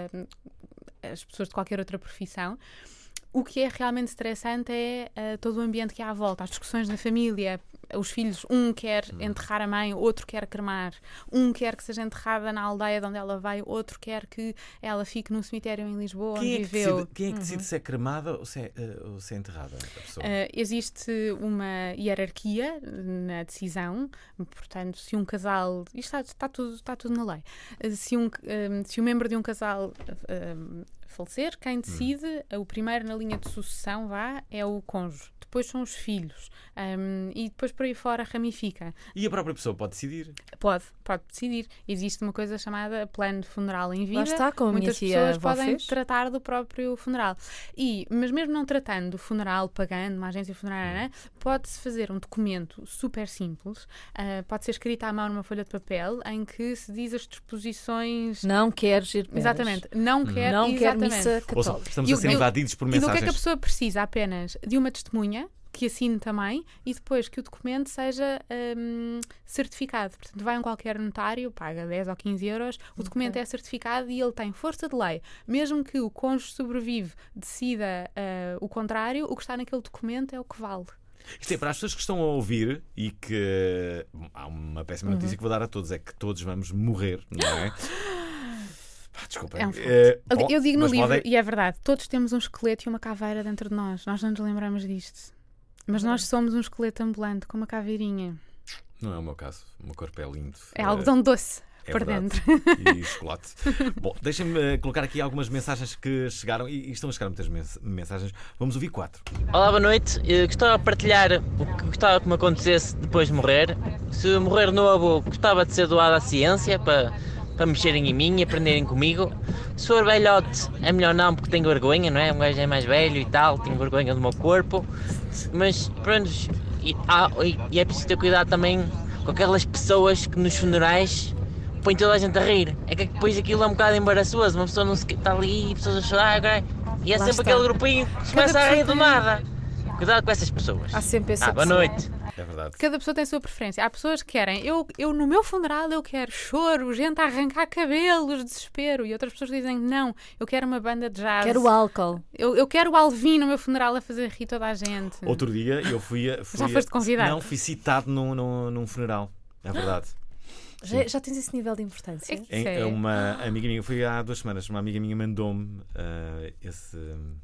as pessoas de qualquer outra profissão. O que é realmente estressante é uh, todo o ambiente que há à volta, as discussões na família, os filhos, um quer enterrar a mãe, outro quer cremar, um quer que seja enterrada na aldeia de onde ela veio, outro quer que ela fique no cemitério em Lisboa, Quem onde é que viveu. decide, quem é que decide se é cremada ou se é, uh, ou se é enterrada a pessoa? Uh, existe uma hierarquia na decisão, portanto, se um casal. Isto está, está, tudo, está tudo na lei. Uh, se, um, um, se um membro de um casal um, falecer, quem decide, hum. o primeiro na linha de sucessão vá, é o cônjuge. Depois são os filhos. Um, e depois por aí fora ramifica. E a própria pessoa pode decidir? Pode, pode decidir. Existe uma coisa chamada plano de funeral em vida. Lá está, como a minha Muitas tia pessoas avó podem fez. tratar do próprio funeral. E, mas mesmo não tratando do funeral, pagando uma agência funerária, né, pode-se fazer um documento super simples, uh, pode ser escrito à mão numa folha de papel, em que se diz as disposições... Não queres ir peras. Exatamente. Não Hum. quer, não quer exatamente. missa católica. Ouça, estamos E a o- ser e o- invadidos por E do que é mensagens. que a pessoa precisa? Apenas de uma testemunha que assine também e depois que o documento seja hum, certificado. Portanto, vai a um qualquer notário, paga dez ou quinze euros, o documento Ok. é certificado e ele tem força de lei. Mesmo que o cônjuge sobrevive decida uh, o contrário, o que está naquele documento é o que vale. Isto é para as pessoas que estão a ouvir e que bom, há uma péssima notícia Uhum. que vou dar a todos: é que todos vamos morrer, não é? Pá, desculpem. É um facto. Eh, Ali- bom, Eu digo no mas livro, podem- e é verdade, todos temos um esqueleto e uma caveira dentro de nós. Nós não nos lembramos disto. Mas nós somos um esqueleto ambulante com uma caveirinha. Não é o meu caso. O meu corpo é lindo. É Eh, algodão doce é por verdade. dentro. E chocolate. Bom, deixem-me eh, colocar aqui algumas mensagens que chegaram e, e estão a chegar muitas mens- mensagens. Vamos ouvir quatro. Olá, boa noite. Eu gostava de partilhar o que gostava que me acontecesse depois de morrer. Se morrer novo, gostava de ser doado à ciência para, para mexerem em mim e aprenderem comigo. Se for velhote, é melhor não, porque tenho vergonha, não é? Um gajo é mais velho e tal, tenho vergonha do meu corpo. Mas, pronto, e, ah, e- e é preciso ter cuidado também com aquelas pessoas que nos funerais põem toda a gente a rir. É que depois aquilo é um bocado embaraçoso, uma pessoa não se está ali, pessoas a chorar, ok? E é Lá sempre está. aquele grupinho que se começa a rir do nada. Cuidado com essas pessoas. Há sempre essa Ah, boa pessoa. noite. É verdade. Cada pessoa tem a sua preferência. Há pessoas que querem, eu, eu no meu funeral eu quero choro, gente a arrancar cabelos, desespero. E outras pessoas dizem, não, eu quero uma banda de jazz. Quero álcool. Eu, eu quero o Alvin no meu funeral a fazer rir toda a gente. Outro dia eu fui a. Fui Já a- foste convidado? Não, fui citado num, num, num funeral. É verdade. Já, já tens esse nível de importância? É Em- é uma amiga minha, foi há duas semanas, uma amiga minha mandou-me ah, esse,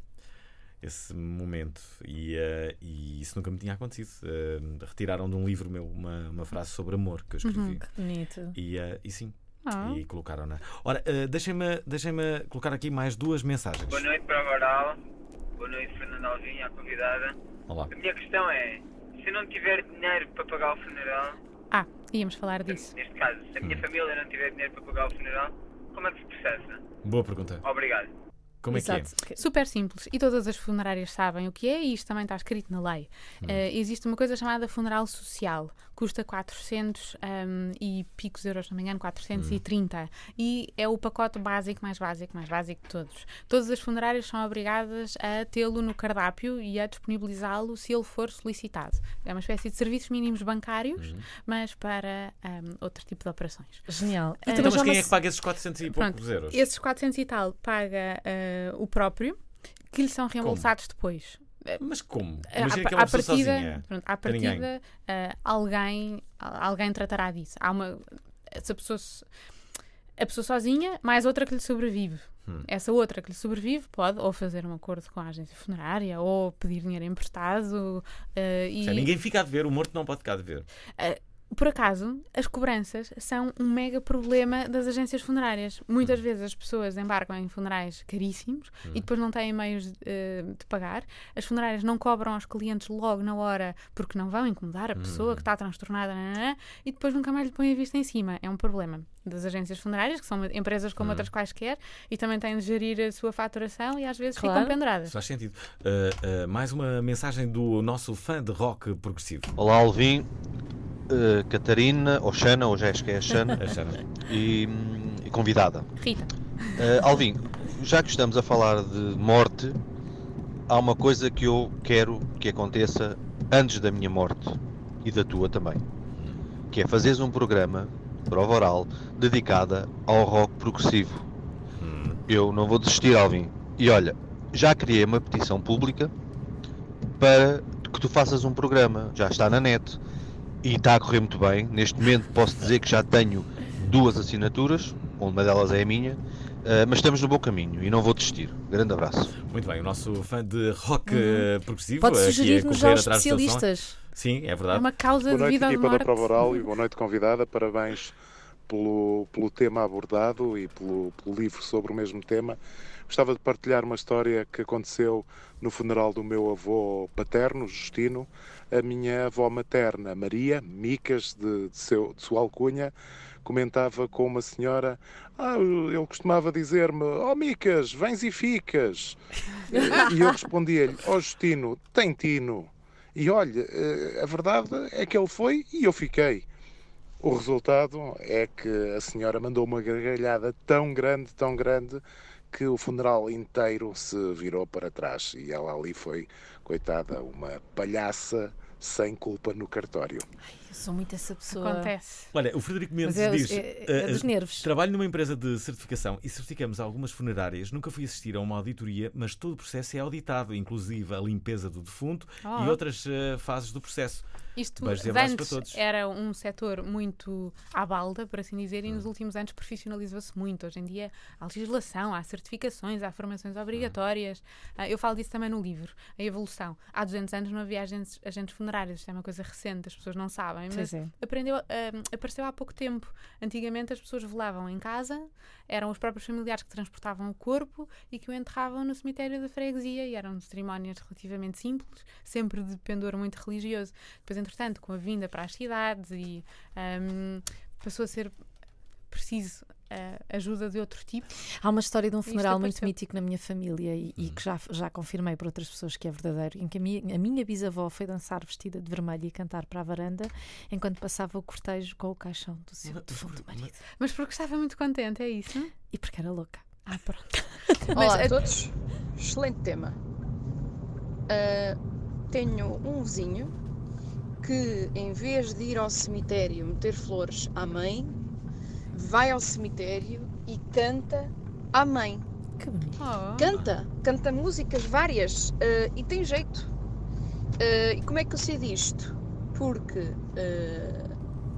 esse momento e, ah, e isso nunca me tinha acontecido. Ah, retiraram de um livro meu uma, uma frase sobre amor que eu escrevi. Uhum, que bonito. E, ah, e sim, Ah. e colocaram-na. Ora, ah, deixem-me deixem-me colocar aqui mais duas mensagens. Boa noite para a Varal. Boa noite, Fernanda Alvinha, a convidada. Olá. A minha questão é, se eu não tiver dinheiro para pagar o funeral, Ah, íamos falar disso. neste caso, se a minha família não tiver dinheiro para pagar o funeral, como é que se processa? Boa pergunta. Obrigado. Como é Exato. que é? Super simples. E todas as funerárias sabem o que é e isto também está escrito na lei. Hum. Eh, existe uma coisa chamada funeral social. Custa quatrocentos um, e picos euros, se não me engano, quatrocentos e trinta. E é o pacote básico, mais básico, mais básico de todos. Todas as funerárias são obrigadas a tê-lo no cardápio e a disponibilizá-lo se ele for solicitado. É uma espécie de serviços mínimos bancários, mas para um, outro tipo de operações. Genial. Eh, Então, mas quem é que paga esses quatrocentos e Pronto, poucos euros? Esses quatrocentos e tal paga uh, o próprio, que lhe são reembolsados depois. Mas como? À- Imagina que é à uma pessoa partida, sozinha. pronto, à Tem ninguém. partida uh, alguém, alguém tratará disso. Há uma, essa pessoa, se- a pessoa sozinha, mais outra que lhe sobrevive. Hum. Essa outra que lhe sobrevive pode ou fazer um acordo com a agência funerária ou pedir dinheiro emprestado. uh, e, Ou seja, ninguém fica a dever, o morto não pode ficar a dever. Uh, Por acaso, as cobranças são um mega problema das agências funerárias. Muitas vezes as pessoas embarcam em funerais caríssimos Hum. e depois não têm meios eh, de pagar. As funerárias não cobram aos clientes logo na hora porque não vão incomodar a pessoa Hum. que está transtornada nananã, e depois nunca mais lhe põem a vista em cima. É um problema das agências funerárias, que são empresas como Hum. outras quaisquer, e também têm de gerir a sua faturação e às vezes Claro. ficam penduradas. Isso faz sentido. Uh, uh, mais uma mensagem do nosso fã de rock progressivo. Olá, Alvin, uh, Catarina, ou Xana, hoje acho que é a Xana, A Xana. e, hum, e convidada. Rita. Uh, Alvin, já que estamos a falar de morte, há uma coisa que eu quero que aconteça antes da minha morte e da tua também, que é fazeres um programa, prova oral, dedicada ao rock progressivo. Eu não vou desistir, Alvin. E olha, já criei uma petição pública para que tu faças um programa. Já está na net e está a correr muito bem. Neste momento posso dizer que já tenho duas assinaturas, uma delas é a minha, uh, mas estamos no bom caminho e não vou desistir. Grande abraço. Muito bem, o nosso fã de rock Uhum. uh, progressivo. Pode aqui a sugerir-nos correr aos atrás do seu som. especialistas. Sim, é É verdade. uma causa Boa de noite, vida ou de equipa da morte. Prova Oral, e boa noite, convidada. Parabéns pelo, pelo tema abordado e pelo, pelo livro sobre o mesmo tema. Gostava de partilhar uma história que aconteceu no funeral do meu avô paterno, Justino. A minha avó materna, Maria Micas, de, de, seu, de sua alcunha, comentava com uma senhora: ah, ele costumava dizer-me: ó Micas, vens e ficas. E eu respondia-lhe: ó Justino, tem tino. E olha, a verdade é que ele foi e eu fiquei. O resultado é que a senhora mandou uma gargalhada tão grande, tão grande, que o funeral inteiro se virou para trás. E ela ali foi, coitada, uma palhaça sem culpa no cartório. Eu sou muito essa pessoa. Acontece. Olha, o Frederico Mendes Mas é- diz: é- é uh, dos nervos. Trabalho numa empresa de certificação e certificamos algumas funerárias. Nunca fui assistir a uma auditoria, mas todo o processo é auditado, inclusive a limpeza do defunto Oh. e outras uh, fases do processo. Isto Beijos e de abraços para antes todos. era um setor muito à balda, por assim dizer, e nos últimos anos profissionalizou-se muito. Hoje em dia há legislação, há certificações, há formações obrigatórias. Ah, eu falo disso também no livro, a evolução. Há duzentos anos não havia agentes, agentes funerários, isto é uma coisa recente, as pessoas não sabem, mas Sim, sim. aprendeu, ah, apareceu há pouco tempo. Antigamente as pessoas velavam em casa, eram os próprios familiares que transportavam o corpo e que o enterravam no cemitério da freguesia, e eram cerimónias relativamente simples, sempre de pendor muito religioso. Depois, entretanto, com a vinda para as cidades e um, passou a ser preciso uh, ajuda de outro tipo. Há uma história de um Isto funeral muito apareceu. mítico na minha família e, e que já, já confirmei por outras pessoas que é verdadeiro, em que a minha, a minha bisavó foi dançar vestida de vermelho e cantar para a varanda enquanto passava o cortejo com o caixão do seu defunto marido. Mas porque estava muito contente, é isso? E porque era louca. Ah, pronto. Olá Mas, a todos, excelente tema. Ah, tenho um vizinho que, em vez de ir ao cemitério meter flores à mãe, vai ao cemitério e canta à mãe. Que bonito. Oh. Canta, canta músicas várias ah, e tem jeito. Ah, e como é que eu sei disto? Porque ah,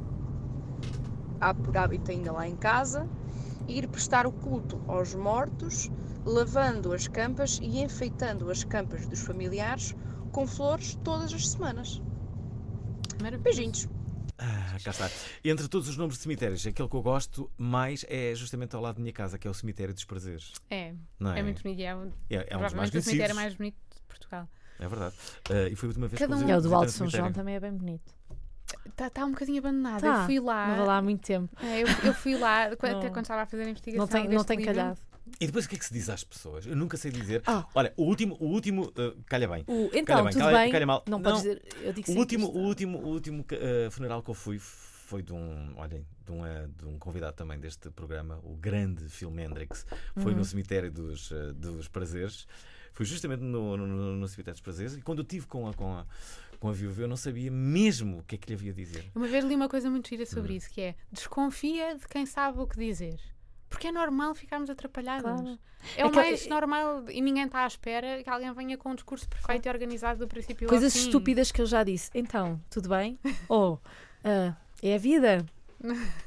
há por hábito ainda lá em casa ir prestar o culto aos mortos, lavando as campas e enfeitando as campas dos familiares com flores todas as semanas. Beijinhos. Ah, cá está. Entre todos os nomes de cemitérios, aquele que eu gosto mais é justamente ao lado da minha casa, que é o Cemitério dos Prazeres. É, Não é? é? muito bonito. É, um, É- é um dos mais provavelmente o cemitério conhecidos. mais bonito de Portugal. É verdade. Ah, e foi a última vez Cada que um. eu É o do visitei Alto um São João cemitério. também é bem bonito. Está tá um bocadinho abandonado. Tá, Eu fui lá. não vou lá há muito tempo. É, eu, eu fui lá, quando- Não. até quando estava a fazer a investigação. Não tem, não deste tem livro. calhado. E depois o que é que se diz às pessoas? Eu nunca sei dizer. Ah. Olha, o último, o último, uh, calha bem. O- então, calha bem, tudo calha, bem, calha mal. não podes dizer- eu digo o sempre último, isto. o último, o último uh, funeral que eu fui foi de um, olhem, de um, uh, de um convidado também deste programa, o grande Phil Hendrix. Foi Uhum. no cemitério dos, uh, dos Prazeres. Foi justamente no, no, no, no cemitério dos Prazeres. E quando eu estive com a, com a, com a viúva, eu não sabia mesmo o que é que lhe havia a dizer. Uma vez li uma coisa muito gira sobre Hum. isso, que é: desconfia de quem sabe o que dizer. Porque é normal ficarmos atrapalhados. Claro. É, É o que- mais normal, e ninguém está à espera que alguém venha com um discurso perfeito e organizado do princípio ao Coisas fim. estúpidas que eu já disse. Então, tudo bem? Ou, ah, é a vida?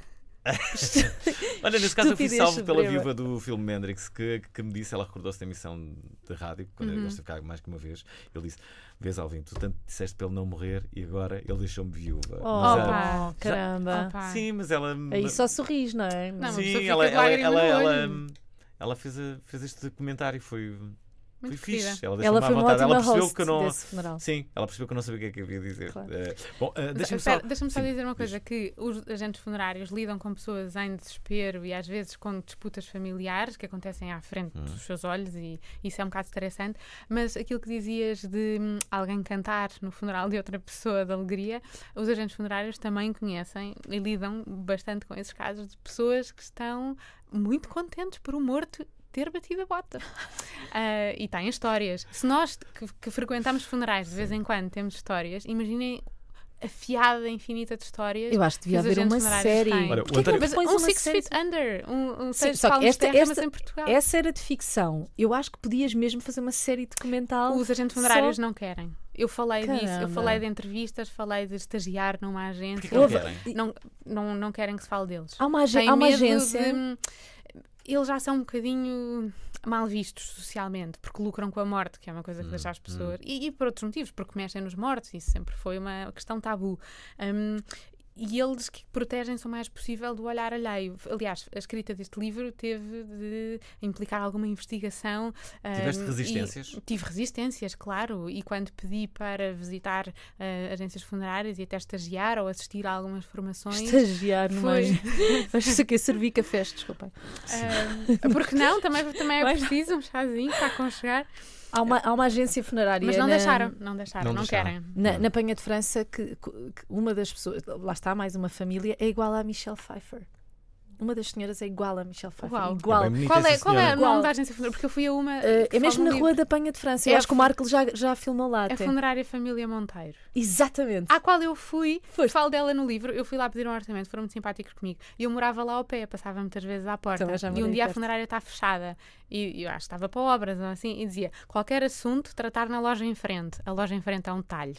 Olha, nesse caso eu fui Estupidez salvo pela suprema. viúva do filme Hendrix que, que me disse, ela recordou-se da emissão de rádio, quando Uhum. ele esteve cá mais que uma vez. Ele disse: Vês, Alvin, tu tanto disseste para ele não morrer e agora ele deixou-me viúva. Oh, Mas, opa, ah, caramba. já- Sim, mas ela. Aí só sorris, não é? Não, Sim, ela, ela, ela, ela, ela fez, a- fez este comentário, foi. Foi Muito fixe. querida. Ela Ela deixou-me à foi uma vontade. Ela ótima percebeu host que eu não. desse funeral. Sim, ela percebeu que eu não sabia o que é que havia de dizer. Claro. Eh, bom, eh, Mas, deixa-me espera, só. deixa-me só Sim, dizer uma diz. coisa, que os agentes funerários lidam com pessoas em desespero e às vezes com disputas familiares que acontecem à frente Hum. dos seus olhos e isso é um bocado estressante, mas aquilo que dizias de hum, alguém cantar no funeral de outra pessoa de alegria, os agentes funerários também conhecem e lidam bastante com esses casos de pessoas que estão muito contentes por um morto ter batido a bota. Ah, e têm histórias. Se nós que, que frequentamos funerais de vez em quando temos histórias, imaginem a fiada infinita de histórias. Eu acho que devia os haver agentes uma funerários série. têm. Olha, o Porquê que não António- pões Um uma Six série? Feet Under, um, um Sim, seis só que palmos de esta, terra, esta, mas em Portugal. essa era de ficção. Eu acho que podias mesmo fazer uma série documental. Os agentes funerários só... não querem. Eu falei disso, eu Caramba. falei de entrevistas, falei de estagiar numa agência. que não querem? Não, não, não querem que se fale deles. Há uma, ag- Têm há uma medo agência. de- eles já são um bocadinho mal vistos socialmente, porque lucram com a morte, que é uma coisa que deixa as pessoas. E, e por outros motivos, porque mexem nos mortos, isso sempre foi uma questão tabu. Hum, e eles que protegem-se o mais possível do olhar alheio. Aliás, a escrita deste livro teve de implicar alguma investigação. Tiveste hum, resistências? e tive resistências, claro. E quando pedi para visitar uh, agências funerárias e até estagiar ou assistir a algumas formações... Estagiar numa. foi... Acho que é servir cafés, desculpem. Uh, porque não? Também, também é Vai. preciso um chazinho para aconchegar. Há uma, há uma agência funerária. Mas não na, deixaram, não deixaram, Não não, deixaram. querem. Na, na Penha de França, que, que uma das pessoas, lá está, mais uma família, é igual a Michelle Pfeiffer. Uma das senhoras é igual a Michelle Pfeiffer. Uau. Igual. É bem bonita Qual é, essa qual é senhora. o Igual. nome da agência funerária? Porque eu fui a uma. Eh, que é mesmo fala na no Rua livro. da Penha de França. Eu É acho que o fu- Marco já, já filmou lá É até. a funerária Família Monteiro. Exatamente. À qual eu fui, falo dela no livro, eu fui lá pedir um orçamento, foram muito simpáticos comigo. E eu morava lá ao pé, passava muitas vezes à porta. Também já E morei um dia a perto. funerária está fechada. E eu acho que estava para obras ou assim. E dizia: qualquer assunto, tratar na loja em frente. A loja em frente é um talho.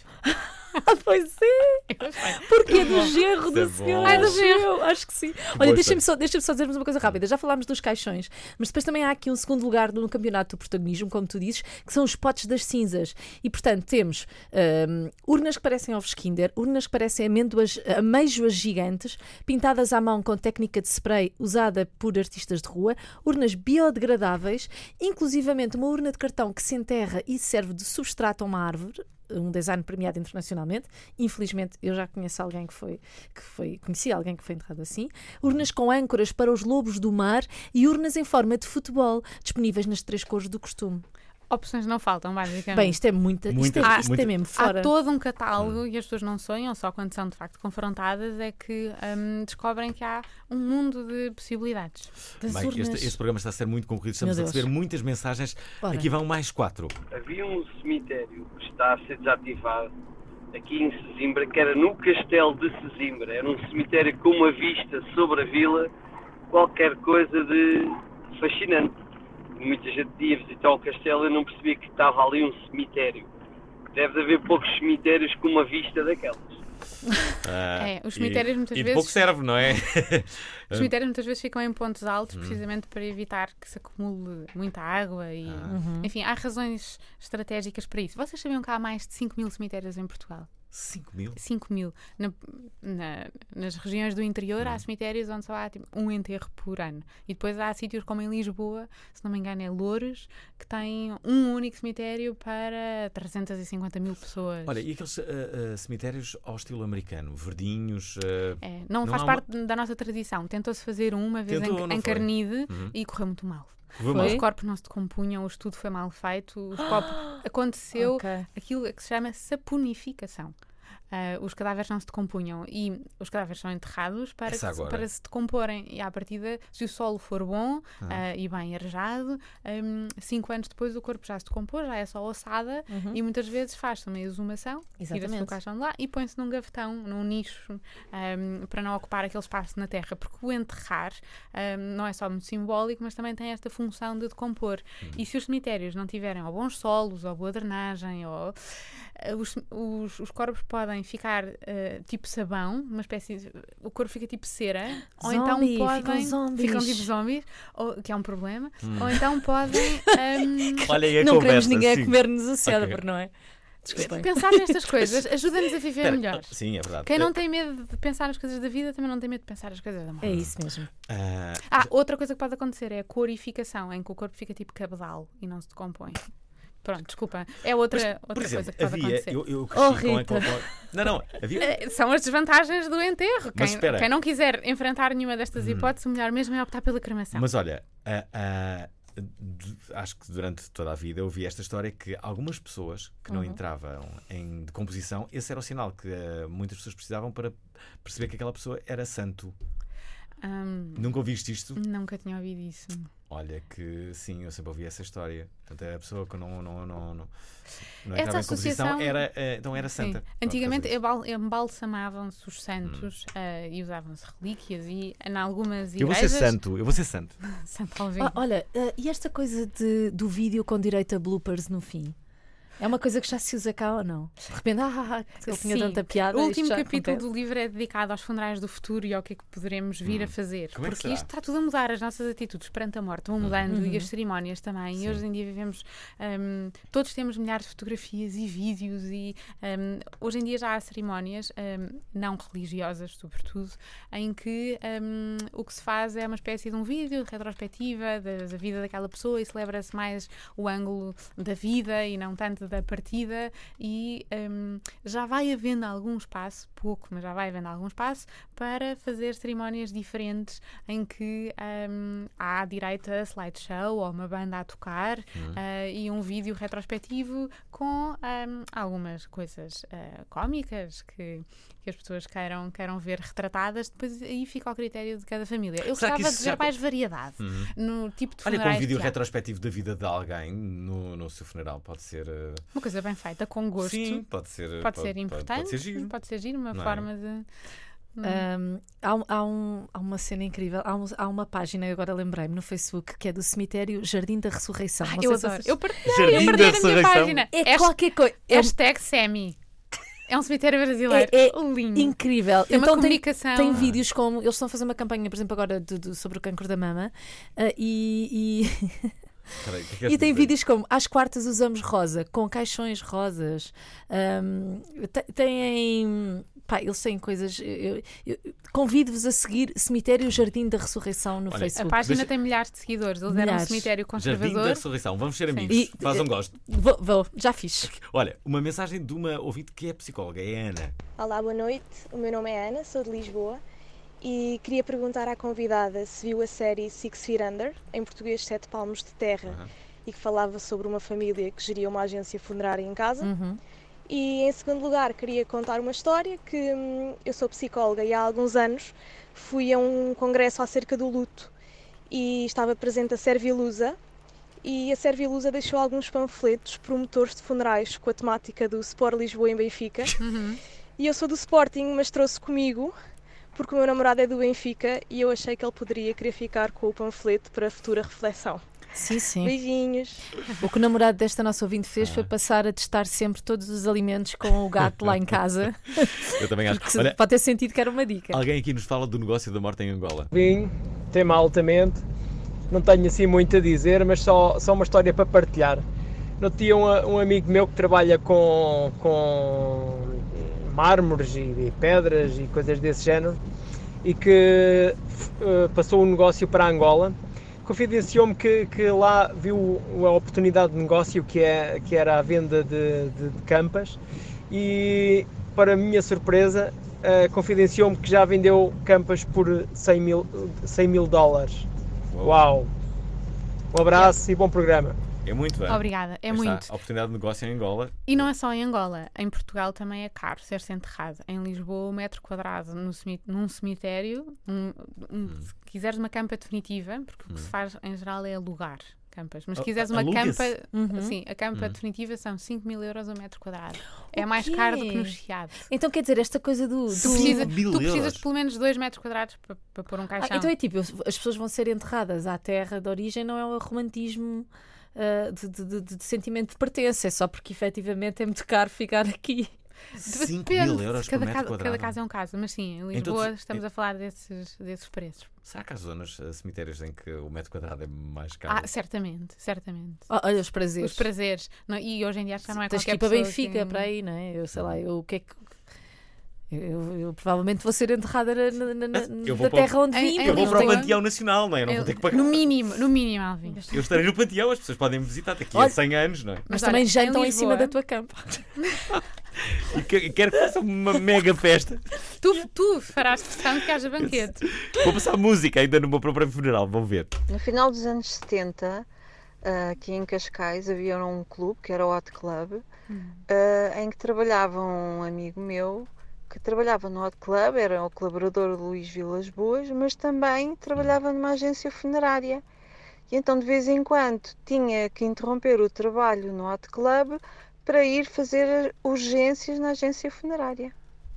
Pois é. Porque é do genro Isso do é senhor. bom. Ai, do genro. Acho que sim. boa Olha, deixa-me história. só, deixa só dizer-vos uma coisa rápida. Já falámos dos caixões, mas depois também há aqui um segundo lugar no campeonato do protagonismo, como tu dizes, que são os potes das cinzas. E, portanto, temos hum, urnas que parecem ovos Kinder, urnas que parecem amêndoas, amêijoas gigantes, pintadas à mão com técnica de spray usada por artistas de rua, urnas biodegradáveis, inclusivamente uma urna de cartão que se enterra e serve de substrato a uma árvore, um design premiado internacionalmente. Infelizmente, eu já conheço alguém que foi, que foi, conheci alguém que foi enterrado assim. Urnas com âncoras para os lobos do mar e urnas em forma de futebol, disponíveis nas três cores do costume. Opções não faltam, basicamente. Bem, isto é muita, isto Muita- é, isto muita- é mesmo fora. Há todo um catálogo e as pessoas não sonham, só quando são de facto confrontadas é que hum, descobrem que há um mundo de possibilidades. Das Bem, urnas. este, este programa está a ser muito concorrido. Estamos Meu a receber Deus. muitas mensagens. Ora. Aqui vão mais quatro. Havia um cemitério que está a ser desativado aqui em Sesimbra, que era no Castelo de Sesimbra. Era um cemitério com uma vista sobre a vila, qualquer coisa de fascinante. Muita gente ia visitar o castelo e não percebia que estava ali um cemitério. Deve haver poucos cemitérios com uma vista daquelas. Ah, É, os e- cemitérios muitas e de vezes- pouco serve, não é? Os cemitérios muitas vezes ficam em pontos altos, Hum. precisamente para evitar que se acumule muita água e, Ah. Uhum. enfim, há razões estratégicas para isso. Vocês sabiam que há mais de cinco mil cemitérios em Portugal? cinco mil? cinco mil. Na- na- nas regiões do interior Hum. há cemitérios onde só há tipo, um enterro por ano. E depois há sítios como em Lisboa, se não me engano é Loures, que tem um único cemitério para trezentas e cinquenta mil pessoas. Olha, e aqueles ah, ah, cemitérios ao estilo americano, verdinhos? ah, É, não, não faz há uma- parte da nossa tradição. Tentou-se fazer um uma vez Tentou, em, não em foi? Carnide Uhum. e correu muito mal. Correu mal? Os corpos não se decompunham, o estudo foi mal feito, os corpos... aconteceu Ok. aquilo que se chama saponificação. Ah, os cadáveres não se decompunham e os cadáveres são enterrados para, Essa que se, agora. para se decomporem. E à partida, se o solo for bom Ah. ah, e bem arejado, hum, cinco anos depois o corpo já se decompôs, já é só ossada Uhum. e muitas vezes faz-se uma exumação, tira-se Exatamente. do caixão de lá e põe-se num gavetão, num nicho, hum, para não ocupar aquele espaço na terra. Porque o enterrar hum, não é só muito simbólico, mas também tem esta função de decompor. E se os cemitérios não tiverem ou bons solos, ou boa drenagem, ou, eh, os, os, os corpos podem podem ficar uh, tipo sabão, uma espécie de, o corpo fica tipo cera, ou Zombie, então podem ficam zombies. ficam tipo zombies, ou, que é um problema, hum. ou então podem um, Olha aí a não conversa, queremos ninguém sim. a comer-nos o cérebro, Ok. não é? Desculpem. Pensar nestas coisas ajuda-nos a viver Espera, melhor. Sim, é verdade. Quem não tem medo de pensar as coisas da vida também não tem medo de pensar as coisas da morte. É isso mesmo. Ah, Ah, outra coisa que pode acontecer é a corificação, em que o corpo fica tipo cabedal e não se decompõe. Pronto, desculpa. É outra, Mas, outra por exemplo, coisa que pode havia, acontecer. eu, eu cresci Oh, com a- Rita. com a- Não, não, havia. Eh, São as desvantagens do enterro. Mas Quem, espera. quem não quiser enfrentar nenhuma destas hipóteses, o melhor mesmo é optar pela cremação. Mas olha, ah, ah, d- acho que durante toda a vida eu vi esta história que algumas pessoas que não Uhum. entravam em decomposição, esse era o sinal que ah, muitas pessoas precisavam para perceber que aquela pessoa era santo. Hum, Nunca ouviste isto? Nunca tinha ouvido isso. Olha que sim, eu sempre ouvi essa história. Portanto, a pessoa que não, não, não, não, não Essa entrava em decomposição associação- era, eh, então era Sim. santa. Pronto, Antigamente por causa disso. embal- embalsamavam-se os santos eh, e usavam-se relíquias e em algumas Eu vou igrejas... ser santo, eu vou ser santo. Santo Alvim. Ah, olha, ah, e esta coisa de, do vídeo com direito a bloopers no fim? É uma coisa que já se usa cá ou não? De repente, ah, ele tinha Sim. tanta piada. O isto último já capítulo acontece. do livro é dedicado aos funerais do futuro e ao que é que poderemos vir Hum. a fazer. Como é que Porque será? isto está tudo a mudar, as nossas atitudes perante a morte vão mudando Uhum. e as cerimónias também. Sim. E hoje em dia vivemos, hum, todos temos milhares de fotografias e vídeos e hum, hoje em dia já há cerimónias, hum, não religiosas sobretudo, em que hum, o que se faz é uma espécie de um vídeo de retrospectiva da, da vida daquela pessoa e celebra-se mais o ângulo da vida e não tanto da partida. E hum, já vai havendo algum espaço, pouco, mas já vai havendo algum espaço para fazer cerimónias diferentes em que hum, há direito a slideshow ou uma banda a tocar Hum. ah, e um vídeo retrospectivo com hum, algumas coisas ah, cómicas que, que as pessoas queiram, queiram ver retratadas. Depois aí fica ao critério de cada família. Eu Será que gostava de isso ver já- mais variedade Uhum. no tipo de Olha, com um funerais vídeo que há. retrospectivo da vida de alguém no, no seu funeral pode ser. eh, Uma coisa bem feita, com gosto. Sim, pode ser. Pode ser importante, Pode ser giro. pode ser giro, uma Não é? forma de. Um, há, um- há, um- há uma cena incrível. Há, um- há uma página, agora lembrei-me, no Facebook, que é do cemitério Jardim da Ressurreição. Ai, Não eu sei se adoro. vocês- Eu partilhei, Jardim eu da partilhei na minha Ressurreição. página. É Hasht- qualquer coisa. É, Hashtag Semi. É um cemitério brasileiro. É- lindo. incrível. Tem uma Então tem, comunicação. tem vídeos como. Eles estão a fazer uma campanha, por exemplo, agora de- de- sobre o cancro da mama. ah, e. e... Peraí, o que é que queres E tem dizer? vídeos como às quartas usamos rosa, com caixões rosas. Ahm, te- têm. Pá, eles têm coisas. eu- eu- eu Convido-vos a seguir Cemitério Jardim da Ressurreição no Olha, A Facebook. página Deixa- tem milhares de seguidores. Eles eram um Milhares. cemitério Jardim da conservador. Ressurreição, vamos ser Sim. amigos. E- Faz um gosto. Vou, vou, já fiz. Olha, uma mensagem de uma ouvinte que é psicóloga, é a Ana. Olá, boa noite. O meu nome é Ana, sou de Lisboa e queria perguntar à convidada se viu a série Six Feet Under, em português Sete Palmos de Terra, Aham. e que falava sobre uma família que geria uma agência funerária em casa. Uhum. E em segundo lugar, queria contar uma história que hum, eu sou psicóloga e há alguns anos fui a um congresso acerca do luto e estava presente a Servilusa e a Servilusa deixou alguns panfletos promotores de funerais com a temática do Sport Lisboa em Benfica. Uhum. E eu sou do Sporting, mas trouxe comigo porque o meu namorado é do Benfica e eu achei que ele poderia querer ficar com o panfleto para futura reflexão. Sim, sim. Beijinhos. O que o namorado desta nossa ouvinte fez Ah. foi passar a testar sempre todos os alimentos com o gato lá em casa. Eu também acho. Porque Olha, pode ter sentido que era uma dica. alguém aqui nos fala do negócio da morte em Angola. Vim, tema altamente, não tenho assim muito a dizer, mas só, só uma história para partilhar. No dia um, um amigo meu que trabalha com, com mármores e, e pedras e coisas desse género e que uh, passou o negócio para Angola, confidenciou-me que, que lá viu a oportunidade de negócio que, é, que era a venda de, de, de campas e, para minha surpresa, uh, confidenciou-me que já vendeu campas por cem mil dólares. Uou. Uau! Um abraço e bom programa. É muito bem. Obrigada, é Aí está, muito. a oportunidade de negócio em Angola. E não é só em Angola, em Portugal também é caro ser-se enterrado. Em Lisboa, o metro quadrado no cemi- num cemitério, um- um- Hum. se quiseres uma campa definitiva, porque o que se faz em geral é alugar campas, mas se Oh, quiseres uma aluga-se? campa, Uhum. sim, a campa Hum. definitiva são cinco mil euros o metro quadrado. O É mais quê? caro do que no Chiado. Então quer dizer, esta coisa do. do- Tu, precisa- mil tu precisas euros? de pelo menos dois metros quadrados para, para pôr um Ah, caixão. então é tipo, as pessoas vão ser enterradas à terra de origem, não é um romantismo ah, de, de- de- de sentimento de pertença, é só porque efetivamente é muito caro ficar aqui. cinco Depende, mil euros por cada, metro casa, quadrado. cada caso é um caso, mas sim, em Em Lisboa todos- estamos em- a falar desses, desses preços. Será que há zonas, eh, cemitérios em que o metro quadrado é mais caro? Ah, certamente, certamente. Oh, olha, os prazeres. Os prazeres. Não, e hoje em dia acho que já não é Tens que qualquer ir para pessoa Benfica, assim- para aí, não é? Eu sei lá, eu o que é que. Eu, eu- eu provavelmente vou ser enterrada na, na, na, Eu vou na para o- terra onde Em- vim. em Eu vou para o Lisboa- Panteão Nacional, não é? Eu não vou ter que pagar. No mínimo, no mínimo, Alvin. Eu estarei no Panteão, as pessoas podem me visitar daqui a Olha, cem anos, não é? Mas, Mas também olha, jantam em em cima Lisboa- da tua campa. E que- e quero que faça uma mega festa. Tu, tu farás questão de que haja banquete. Vou passar música ainda no meu próprio funeral, vão ver. No final dos anos setenta, ah, aqui em Cascais, havia um clube, que era o Hot Club, ah, em que trabalhava um amigo meu, que trabalhava no Hot Club, era o colaborador de Luís Vilas Boas, mas também trabalhava numa agência funerária. E então, de vez em quando, tinha que interromper o trabalho no Hot Club para ir fazer urgências na agência funerária.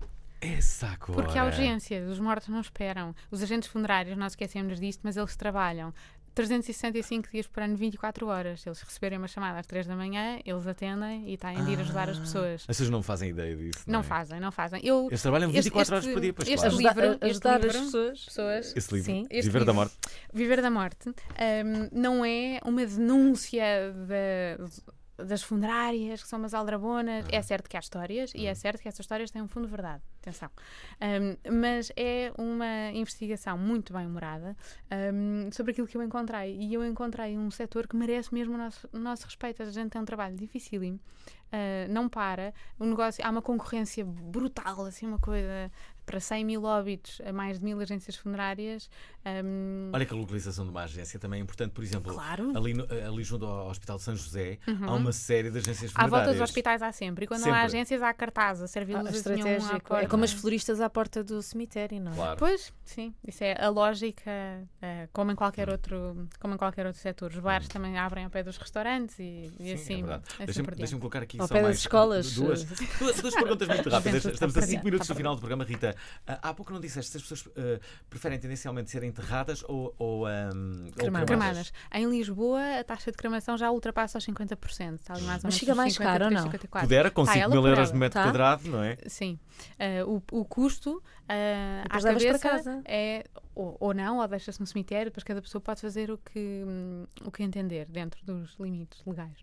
Essa agora. Porque há urgência, os mortos não esperam. Os agentes funerários, nós esquecemos disto, mas eles trabalham trezentos e sessenta e cinco dias por ano, vinte e quatro horas. Se eles receberem uma chamada às três da manhã, eles atendem e têm de ir ajudar as pessoas. As pessoas não fazem ideia disso. Não é? fazem, não fazem. Eu, Eles trabalham vinte e quatro horas por dia, pois este claro. livro, Ajudar- este ajudar as livro- pessoas. pessoas Esse livro, sim, este Viver da livro, Morte. Viver da Morte, hum, não é uma denúncia da- das funerárias, que são umas aldrabonas. É certo que há histórias e é certo que essas histórias têm um fundo de verdade. Atenção. Hum, mas é uma investigação muito bem humorada hum, sobre aquilo que eu encontrei. E eu encontrei um setor que merece mesmo o nosso, o nosso respeito. A gente tem um trabalho dificílimo. Uh, não para, o negócio, há uma concorrência brutal, assim, uma coisa para cem mil óbitos a mais de mil agências funerárias. Um, Olha que a localização de uma agência também é importante, por exemplo, Claro. ali, no- ali junto ao Hospital de São José Uhum. há uma série de agências à funerárias. volta dos hospitais há sempre, e quando não Sempre. há agências há cartazes, a Ah, servir-lhes nenhum à estratégico. porta. É como as floristas à porta do cemitério, não é? Claro. Pois, sim, isso é a lógica, eh, como em qualquer outro, como em qualquer outro setor. Os bares também abrem ao pé dos restaurantes e, e Sim, assim. é verdade. assim Deixa-me por diante. deixa-me colocar aqui Ao só pé das mais escolas. Duas, duas, duas perguntas muito rápidas. Juventude Estamos a está cinco para minutos do dentro. final do programa, Rita. Ah, há pouco não disseste se as pessoas ah, preferem tendencialmente ser enterradas ou, ou, ahm, ou Cremadas. cremadas. Em Lisboa, a taxa de cremação já ultrapassa os cinquenta por cento. Está ali mais ou Mas menos fica nos mais cinquenta, caro ou não? cinquenta e quatro. Pudera, com Tá, cinco ela mil por euros ela. de metro Tá. quadrado, não é? Sim. Ah, o, o custo ah, à depois levas para cabeça casa. é ou, ou não, ou deixa-se no cemitério, depois cada pessoa pode fazer o que, hum, o que entender dentro dos limites legais.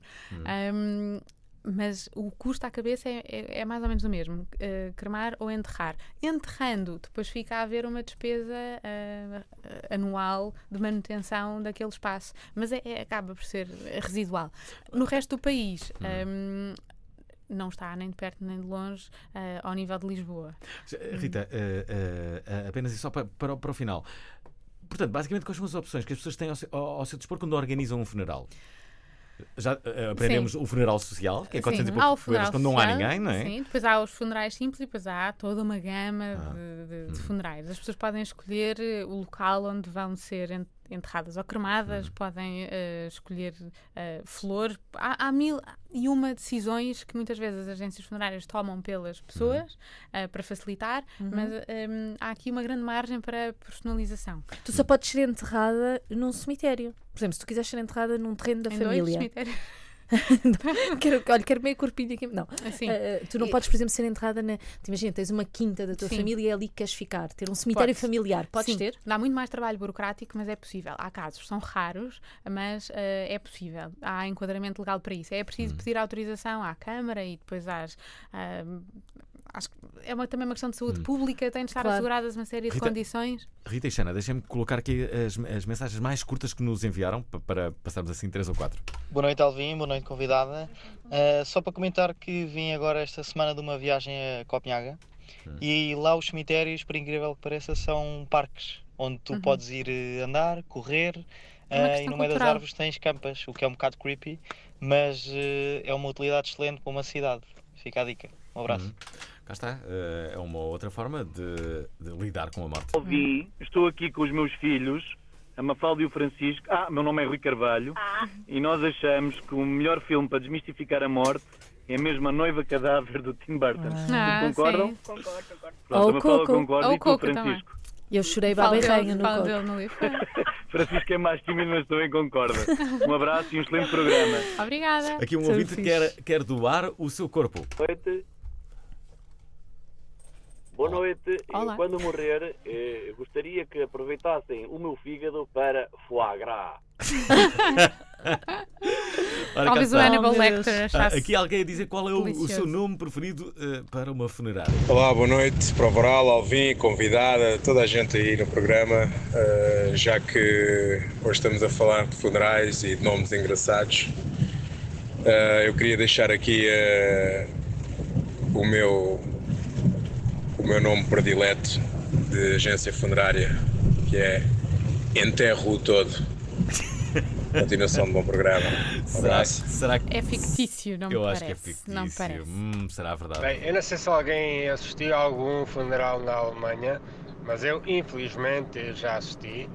Hum, mas o custo à cabeça é, é, é mais ou menos o mesmo, uh, cremar ou enterrar. Enterrando, depois fica a haver uma despesa uh, uh, anual de manutenção daquele espaço, mas é, é- acaba por ser residual. No resto do país, um, não está nem de perto nem de longe uh, ao nível de Lisboa. Rita, eh, eh, apenas isso só para, para, o- para o final. Portanto, basicamente, quais são as opções que as pessoas têm ao seu, ao, ao seu dispor quando organizam um funeral? Já eh, aprendemos Sim. o funeral social, que é quatrocentos e Sim, há o pouco euros funeral quando não há social, ninguém, não é? Sim, depois há os funerais simples e depois há toda uma gama Ah. de, de- de funerais. As pessoas podem escolher eh, o local onde vão ser en- enterradas ou cremadas, podem eh, escolher eh, flores. Há, há mil e uma decisões que muitas vezes as agências funerárias tomam pelas pessoas eh, para facilitar, Uhum. mas eh, há aqui uma grande margem para personalização. Tu só podes ser enterrada num cemitério. Por exemplo, se tu quiseres ser enterrada num terreno da Em dois família. cemitérios. quero, olha, quero meio corpinho aqui. Não. Assim. Eh, tu não E- podes, por exemplo, ser enterrada na. Te imagina, tens uma quinta da tua Sim. família e é ali que queres ficar. Ter um cemitério Pode. familiar. Podes Sim, ter? dá muito mais trabalho burocrático, mas é possível. Há casos, são raros, mas eh, é possível. Há enquadramento legal para isso. É preciso pedir autorização à Câmara e depois às. ah, acho que é uma, também uma questão de saúde pública, tem de estar Claro. asseguradas uma série de Rita- condições. Rita e Xana, deixem-me colocar aqui as, as mensagens mais curtas que nos enviaram pa- para passarmos assim três ou quatro. Boa noite, Alvin, boa noite, convidada. Uh, só para comentar que vim agora esta semana de uma viagem a Copenhaga e lá os cemitérios, por incrível que pareça, são parques onde tu Uhum. podes ir eh, andar, correr É uma uh, e questão no meio das cultural. árvores tens campas, o que é um bocado creepy, mas uh, é uma utilidade excelente para uma cidade. Fica a dica. Um abraço. Uhum. Cá está, eh, é uma outra forma de, de lidar com a morte. Alvin, estou aqui com os meus filhos, a Mafalda e o Francisco. Ah, meu nome é Rui Carvalho. E nós achamos que o melhor filme para desmistificar a morte é mesmo A Noiva Cadáver do Tim Burton. Ah, Vocês concordam? sim. Concordo, concordo. Ou Pronto, a o Mafalda Coco. concorda Ou e o tu, Coco também. Francisco. Eu chorei Fala baba e dele, rainha no fala coco. dele no livro. Francisco é mais tímido, mas também concorda. Um abraço e um excelente programa. Obrigada. Aqui um São ouvinte fixe. quer, quer doar o seu corpo. Noite. Boa noite. Olá. Eu, quando morrer, eh, gostaria que aproveitassem o meu fígado para foie gras. Ora, Talvez cá o está. Hannibal Ah, Lecter achasse aqui alguém a dizer qual é o, o delicioso. seu nome preferido eh, para uma funerária. Olá, boa noite, Prova Oral, Alvin, convidada, toda a gente aí no programa, uh, já que hoje estamos a falar de funerais e de nomes engraçados. Uh, eu queria deixar aqui uh, o, meu, o meu nome predileto de agência funerária, que é Enterro Todo. Continuação de bom programa. Um Será, abraço. será que... É fictício, não me Eu parece. acho que é fictício. Não me parece. Hum, será verdade. Bem, eu não sei se alguém assistiu a algum funeral na Alemanha, mas eu infelizmente já assisti,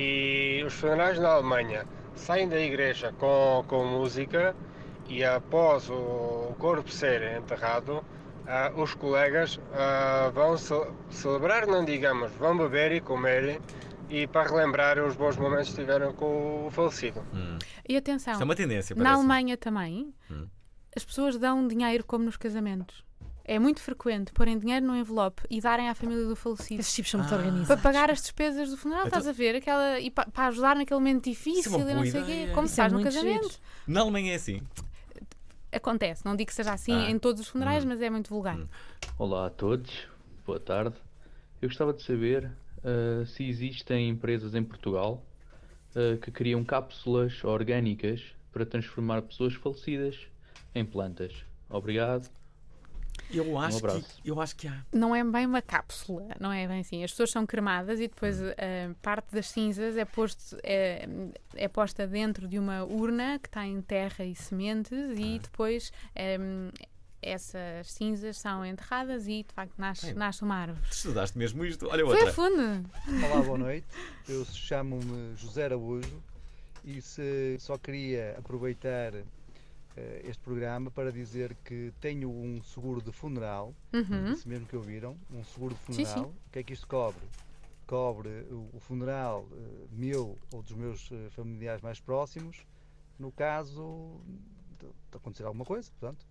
e os funerais na Alemanha saem da igreja com, com música e após o corpo ser enterrado, ah, os colegas ah, vão ce celebrar, não digamos, vão beber e comer, e para relembrar os bons momentos que tiveram com o falecido. Hum. E atenção, Isto é uma tendência, na parece. Alemanha também, Hum. as pessoas dão dinheiro como nos casamentos. É muito frequente porem dinheiro num envelope e darem à família do falecido. Esses tipos são muito Ah. organizados. Para pagar as despesas do funeral, Então- estás a ver? Aquela, e pa- para ajudar naquele momento difícil Isso é uma e não boa sei o quê, ideia. como Isso se é faz no muito casamento. giro. Na Alemanha é assim. Acontece, não digo que seja assim Ah. em todos os funerais, mas é muito vulgar. Olá a todos, boa tarde. Eu gostava de saber uh, se existem empresas em Portugal uh, que criam cápsulas orgânicas para transformar pessoas falecidas em plantas. Obrigado. Eu acho, um abraço. que, eu acho que há. Não é bem uma cápsula, não é bem assim. As pessoas são cremadas e depois Hum. uh, parte das cinzas é, posto, é, é posta dentro de uma urna que tem terra e sementes Ah. e depois um, essas cinzas são enterradas e de facto nasce, Bem, nasce uma árvore. Tu estudaste mesmo isto? Olha Foi outra. a fundo. Olá, boa noite. Eu chamo-me José Araújo e se só queria aproveitar eh, este programa para dizer que tenho um seguro de funeral, Uhum. isso mesmo que ouviram, um seguro de Sim, funeral. sim. O que é que isto cobre? Cobre o, o funeral eh, meu ou dos meus eh, familiares mais próximos, no caso de, de acontecer alguma coisa, portanto,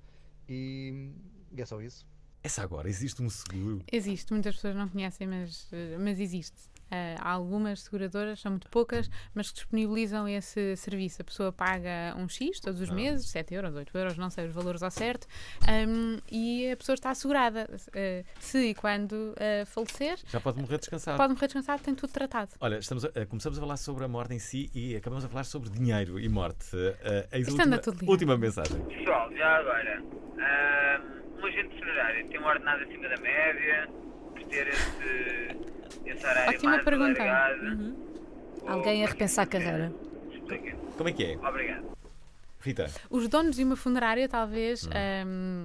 e, e é só isso. Essa agora, existe um seguro. Existe, muitas pessoas não conhecem, mas, eh, mas existe. Uh, há algumas seguradoras, são muito poucas, mas que disponibilizam esse serviço. A pessoa paga um X todos os Ah. meses, sete euros, oito euros, não sei os valores ao certo, um, e a pessoa está assegurada. Uh, se e quando uh, falecer, Já pode morrer descansado. pode morrer descansado, tem tudo tratado. Olha, estamos a- começamos a falar sobre a morte em si e acabamos a falar sobre dinheiro e morte. Uh, eis a Isto anda última, tudo ligado. última mensagem. Pessoal, já agora, ah, um agente funerário tem um ordenado acima da média, por ter esse, esse horário Ótima mais pergunta. alargado? Uhum. Alguém a repensar a carreira. Explica. Como é que é? Obrigado. Rita. Os donos de uma funerária talvez um,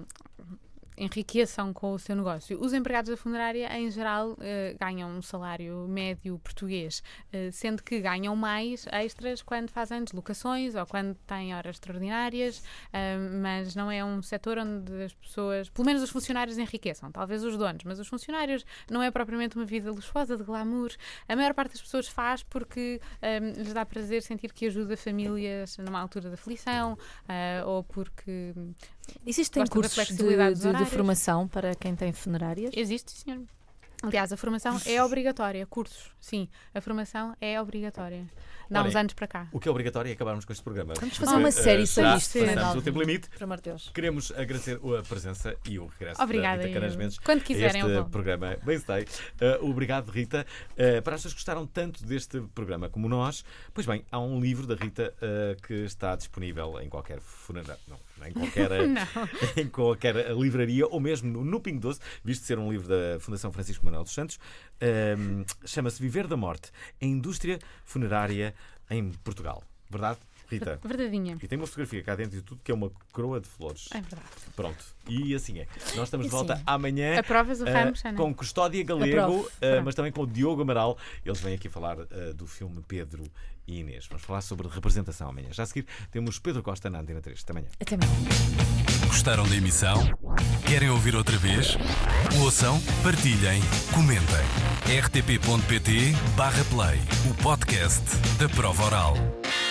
enriqueçam com o seu negócio. Os empregados da funerária, em geral, uh, ganham um salário médio português, uh, sendo que ganham mais extras quando fazem deslocações ou quando têm horas extraordinárias, uh, mas não é um setor onde as pessoas, pelo menos os funcionários, enriqueçam. Talvez os donos, mas os funcionários não é propriamente uma vida luxuosa, de glamour. A maior parte das pessoas faz porque um, lhes dá prazer sentir que ajuda famílias numa altura de aflição, uh, ou porque Existem gostam da cursos de, flexibilidade dos de- de horários. formação para quem tem funerárias? Existe, sim, senhor. Aliás, a formação é obrigatória. Cursos, sim. A formação é obrigatória. Dá uns Olhem, anos para cá. O que é obrigatório é acabarmos com este programa. Vamos fazer uma série sobre já isto, Passamos Fernando. o tempo limite. Por amor de Deus. Queremos agradecer a presença e o regresso Obrigada, da Rita eu. Canas Mendes Quando a quiserem, este eu vou. programa. Bem sei. Uh, obrigado, Rita. Uh, para as pessoas que gostaram tanto deste programa como nós, pois bem, há um livro da Rita uh, que está disponível em qualquer funerária. Não, não em qualquer, uh, Não. em qualquer livraria ou mesmo no, no Pingo Doce, visto ser um livro da Fundação Francisco Manuel dos Santos. Um, chama-se Viver da Morte, a indústria funerária em Portugal. Verdade, Rita? Verdadeinha. E tem uma fotografia cá dentro de tudo que é uma coroa de flores. É verdade. Pronto. E assim é. Nós estamos E de volta sim. amanhã. Aprovas o eh, ramo, Xana? com Custódia Galego, Aprovo. eh, Pronto. mas também com o Diogo Amaral. Eles vêm aqui falar eh, do filme Pedro e Inês. Vamos falar sobre representação amanhã. Já a seguir temos Pedro Costa na Antena três. Até amanhã. Até amanhã. Gostaram da emissão? Querem ouvir outra vez? Ouçam, partilhem, comentem. r t p ponto p t barra play, o podcast da Prova Oral.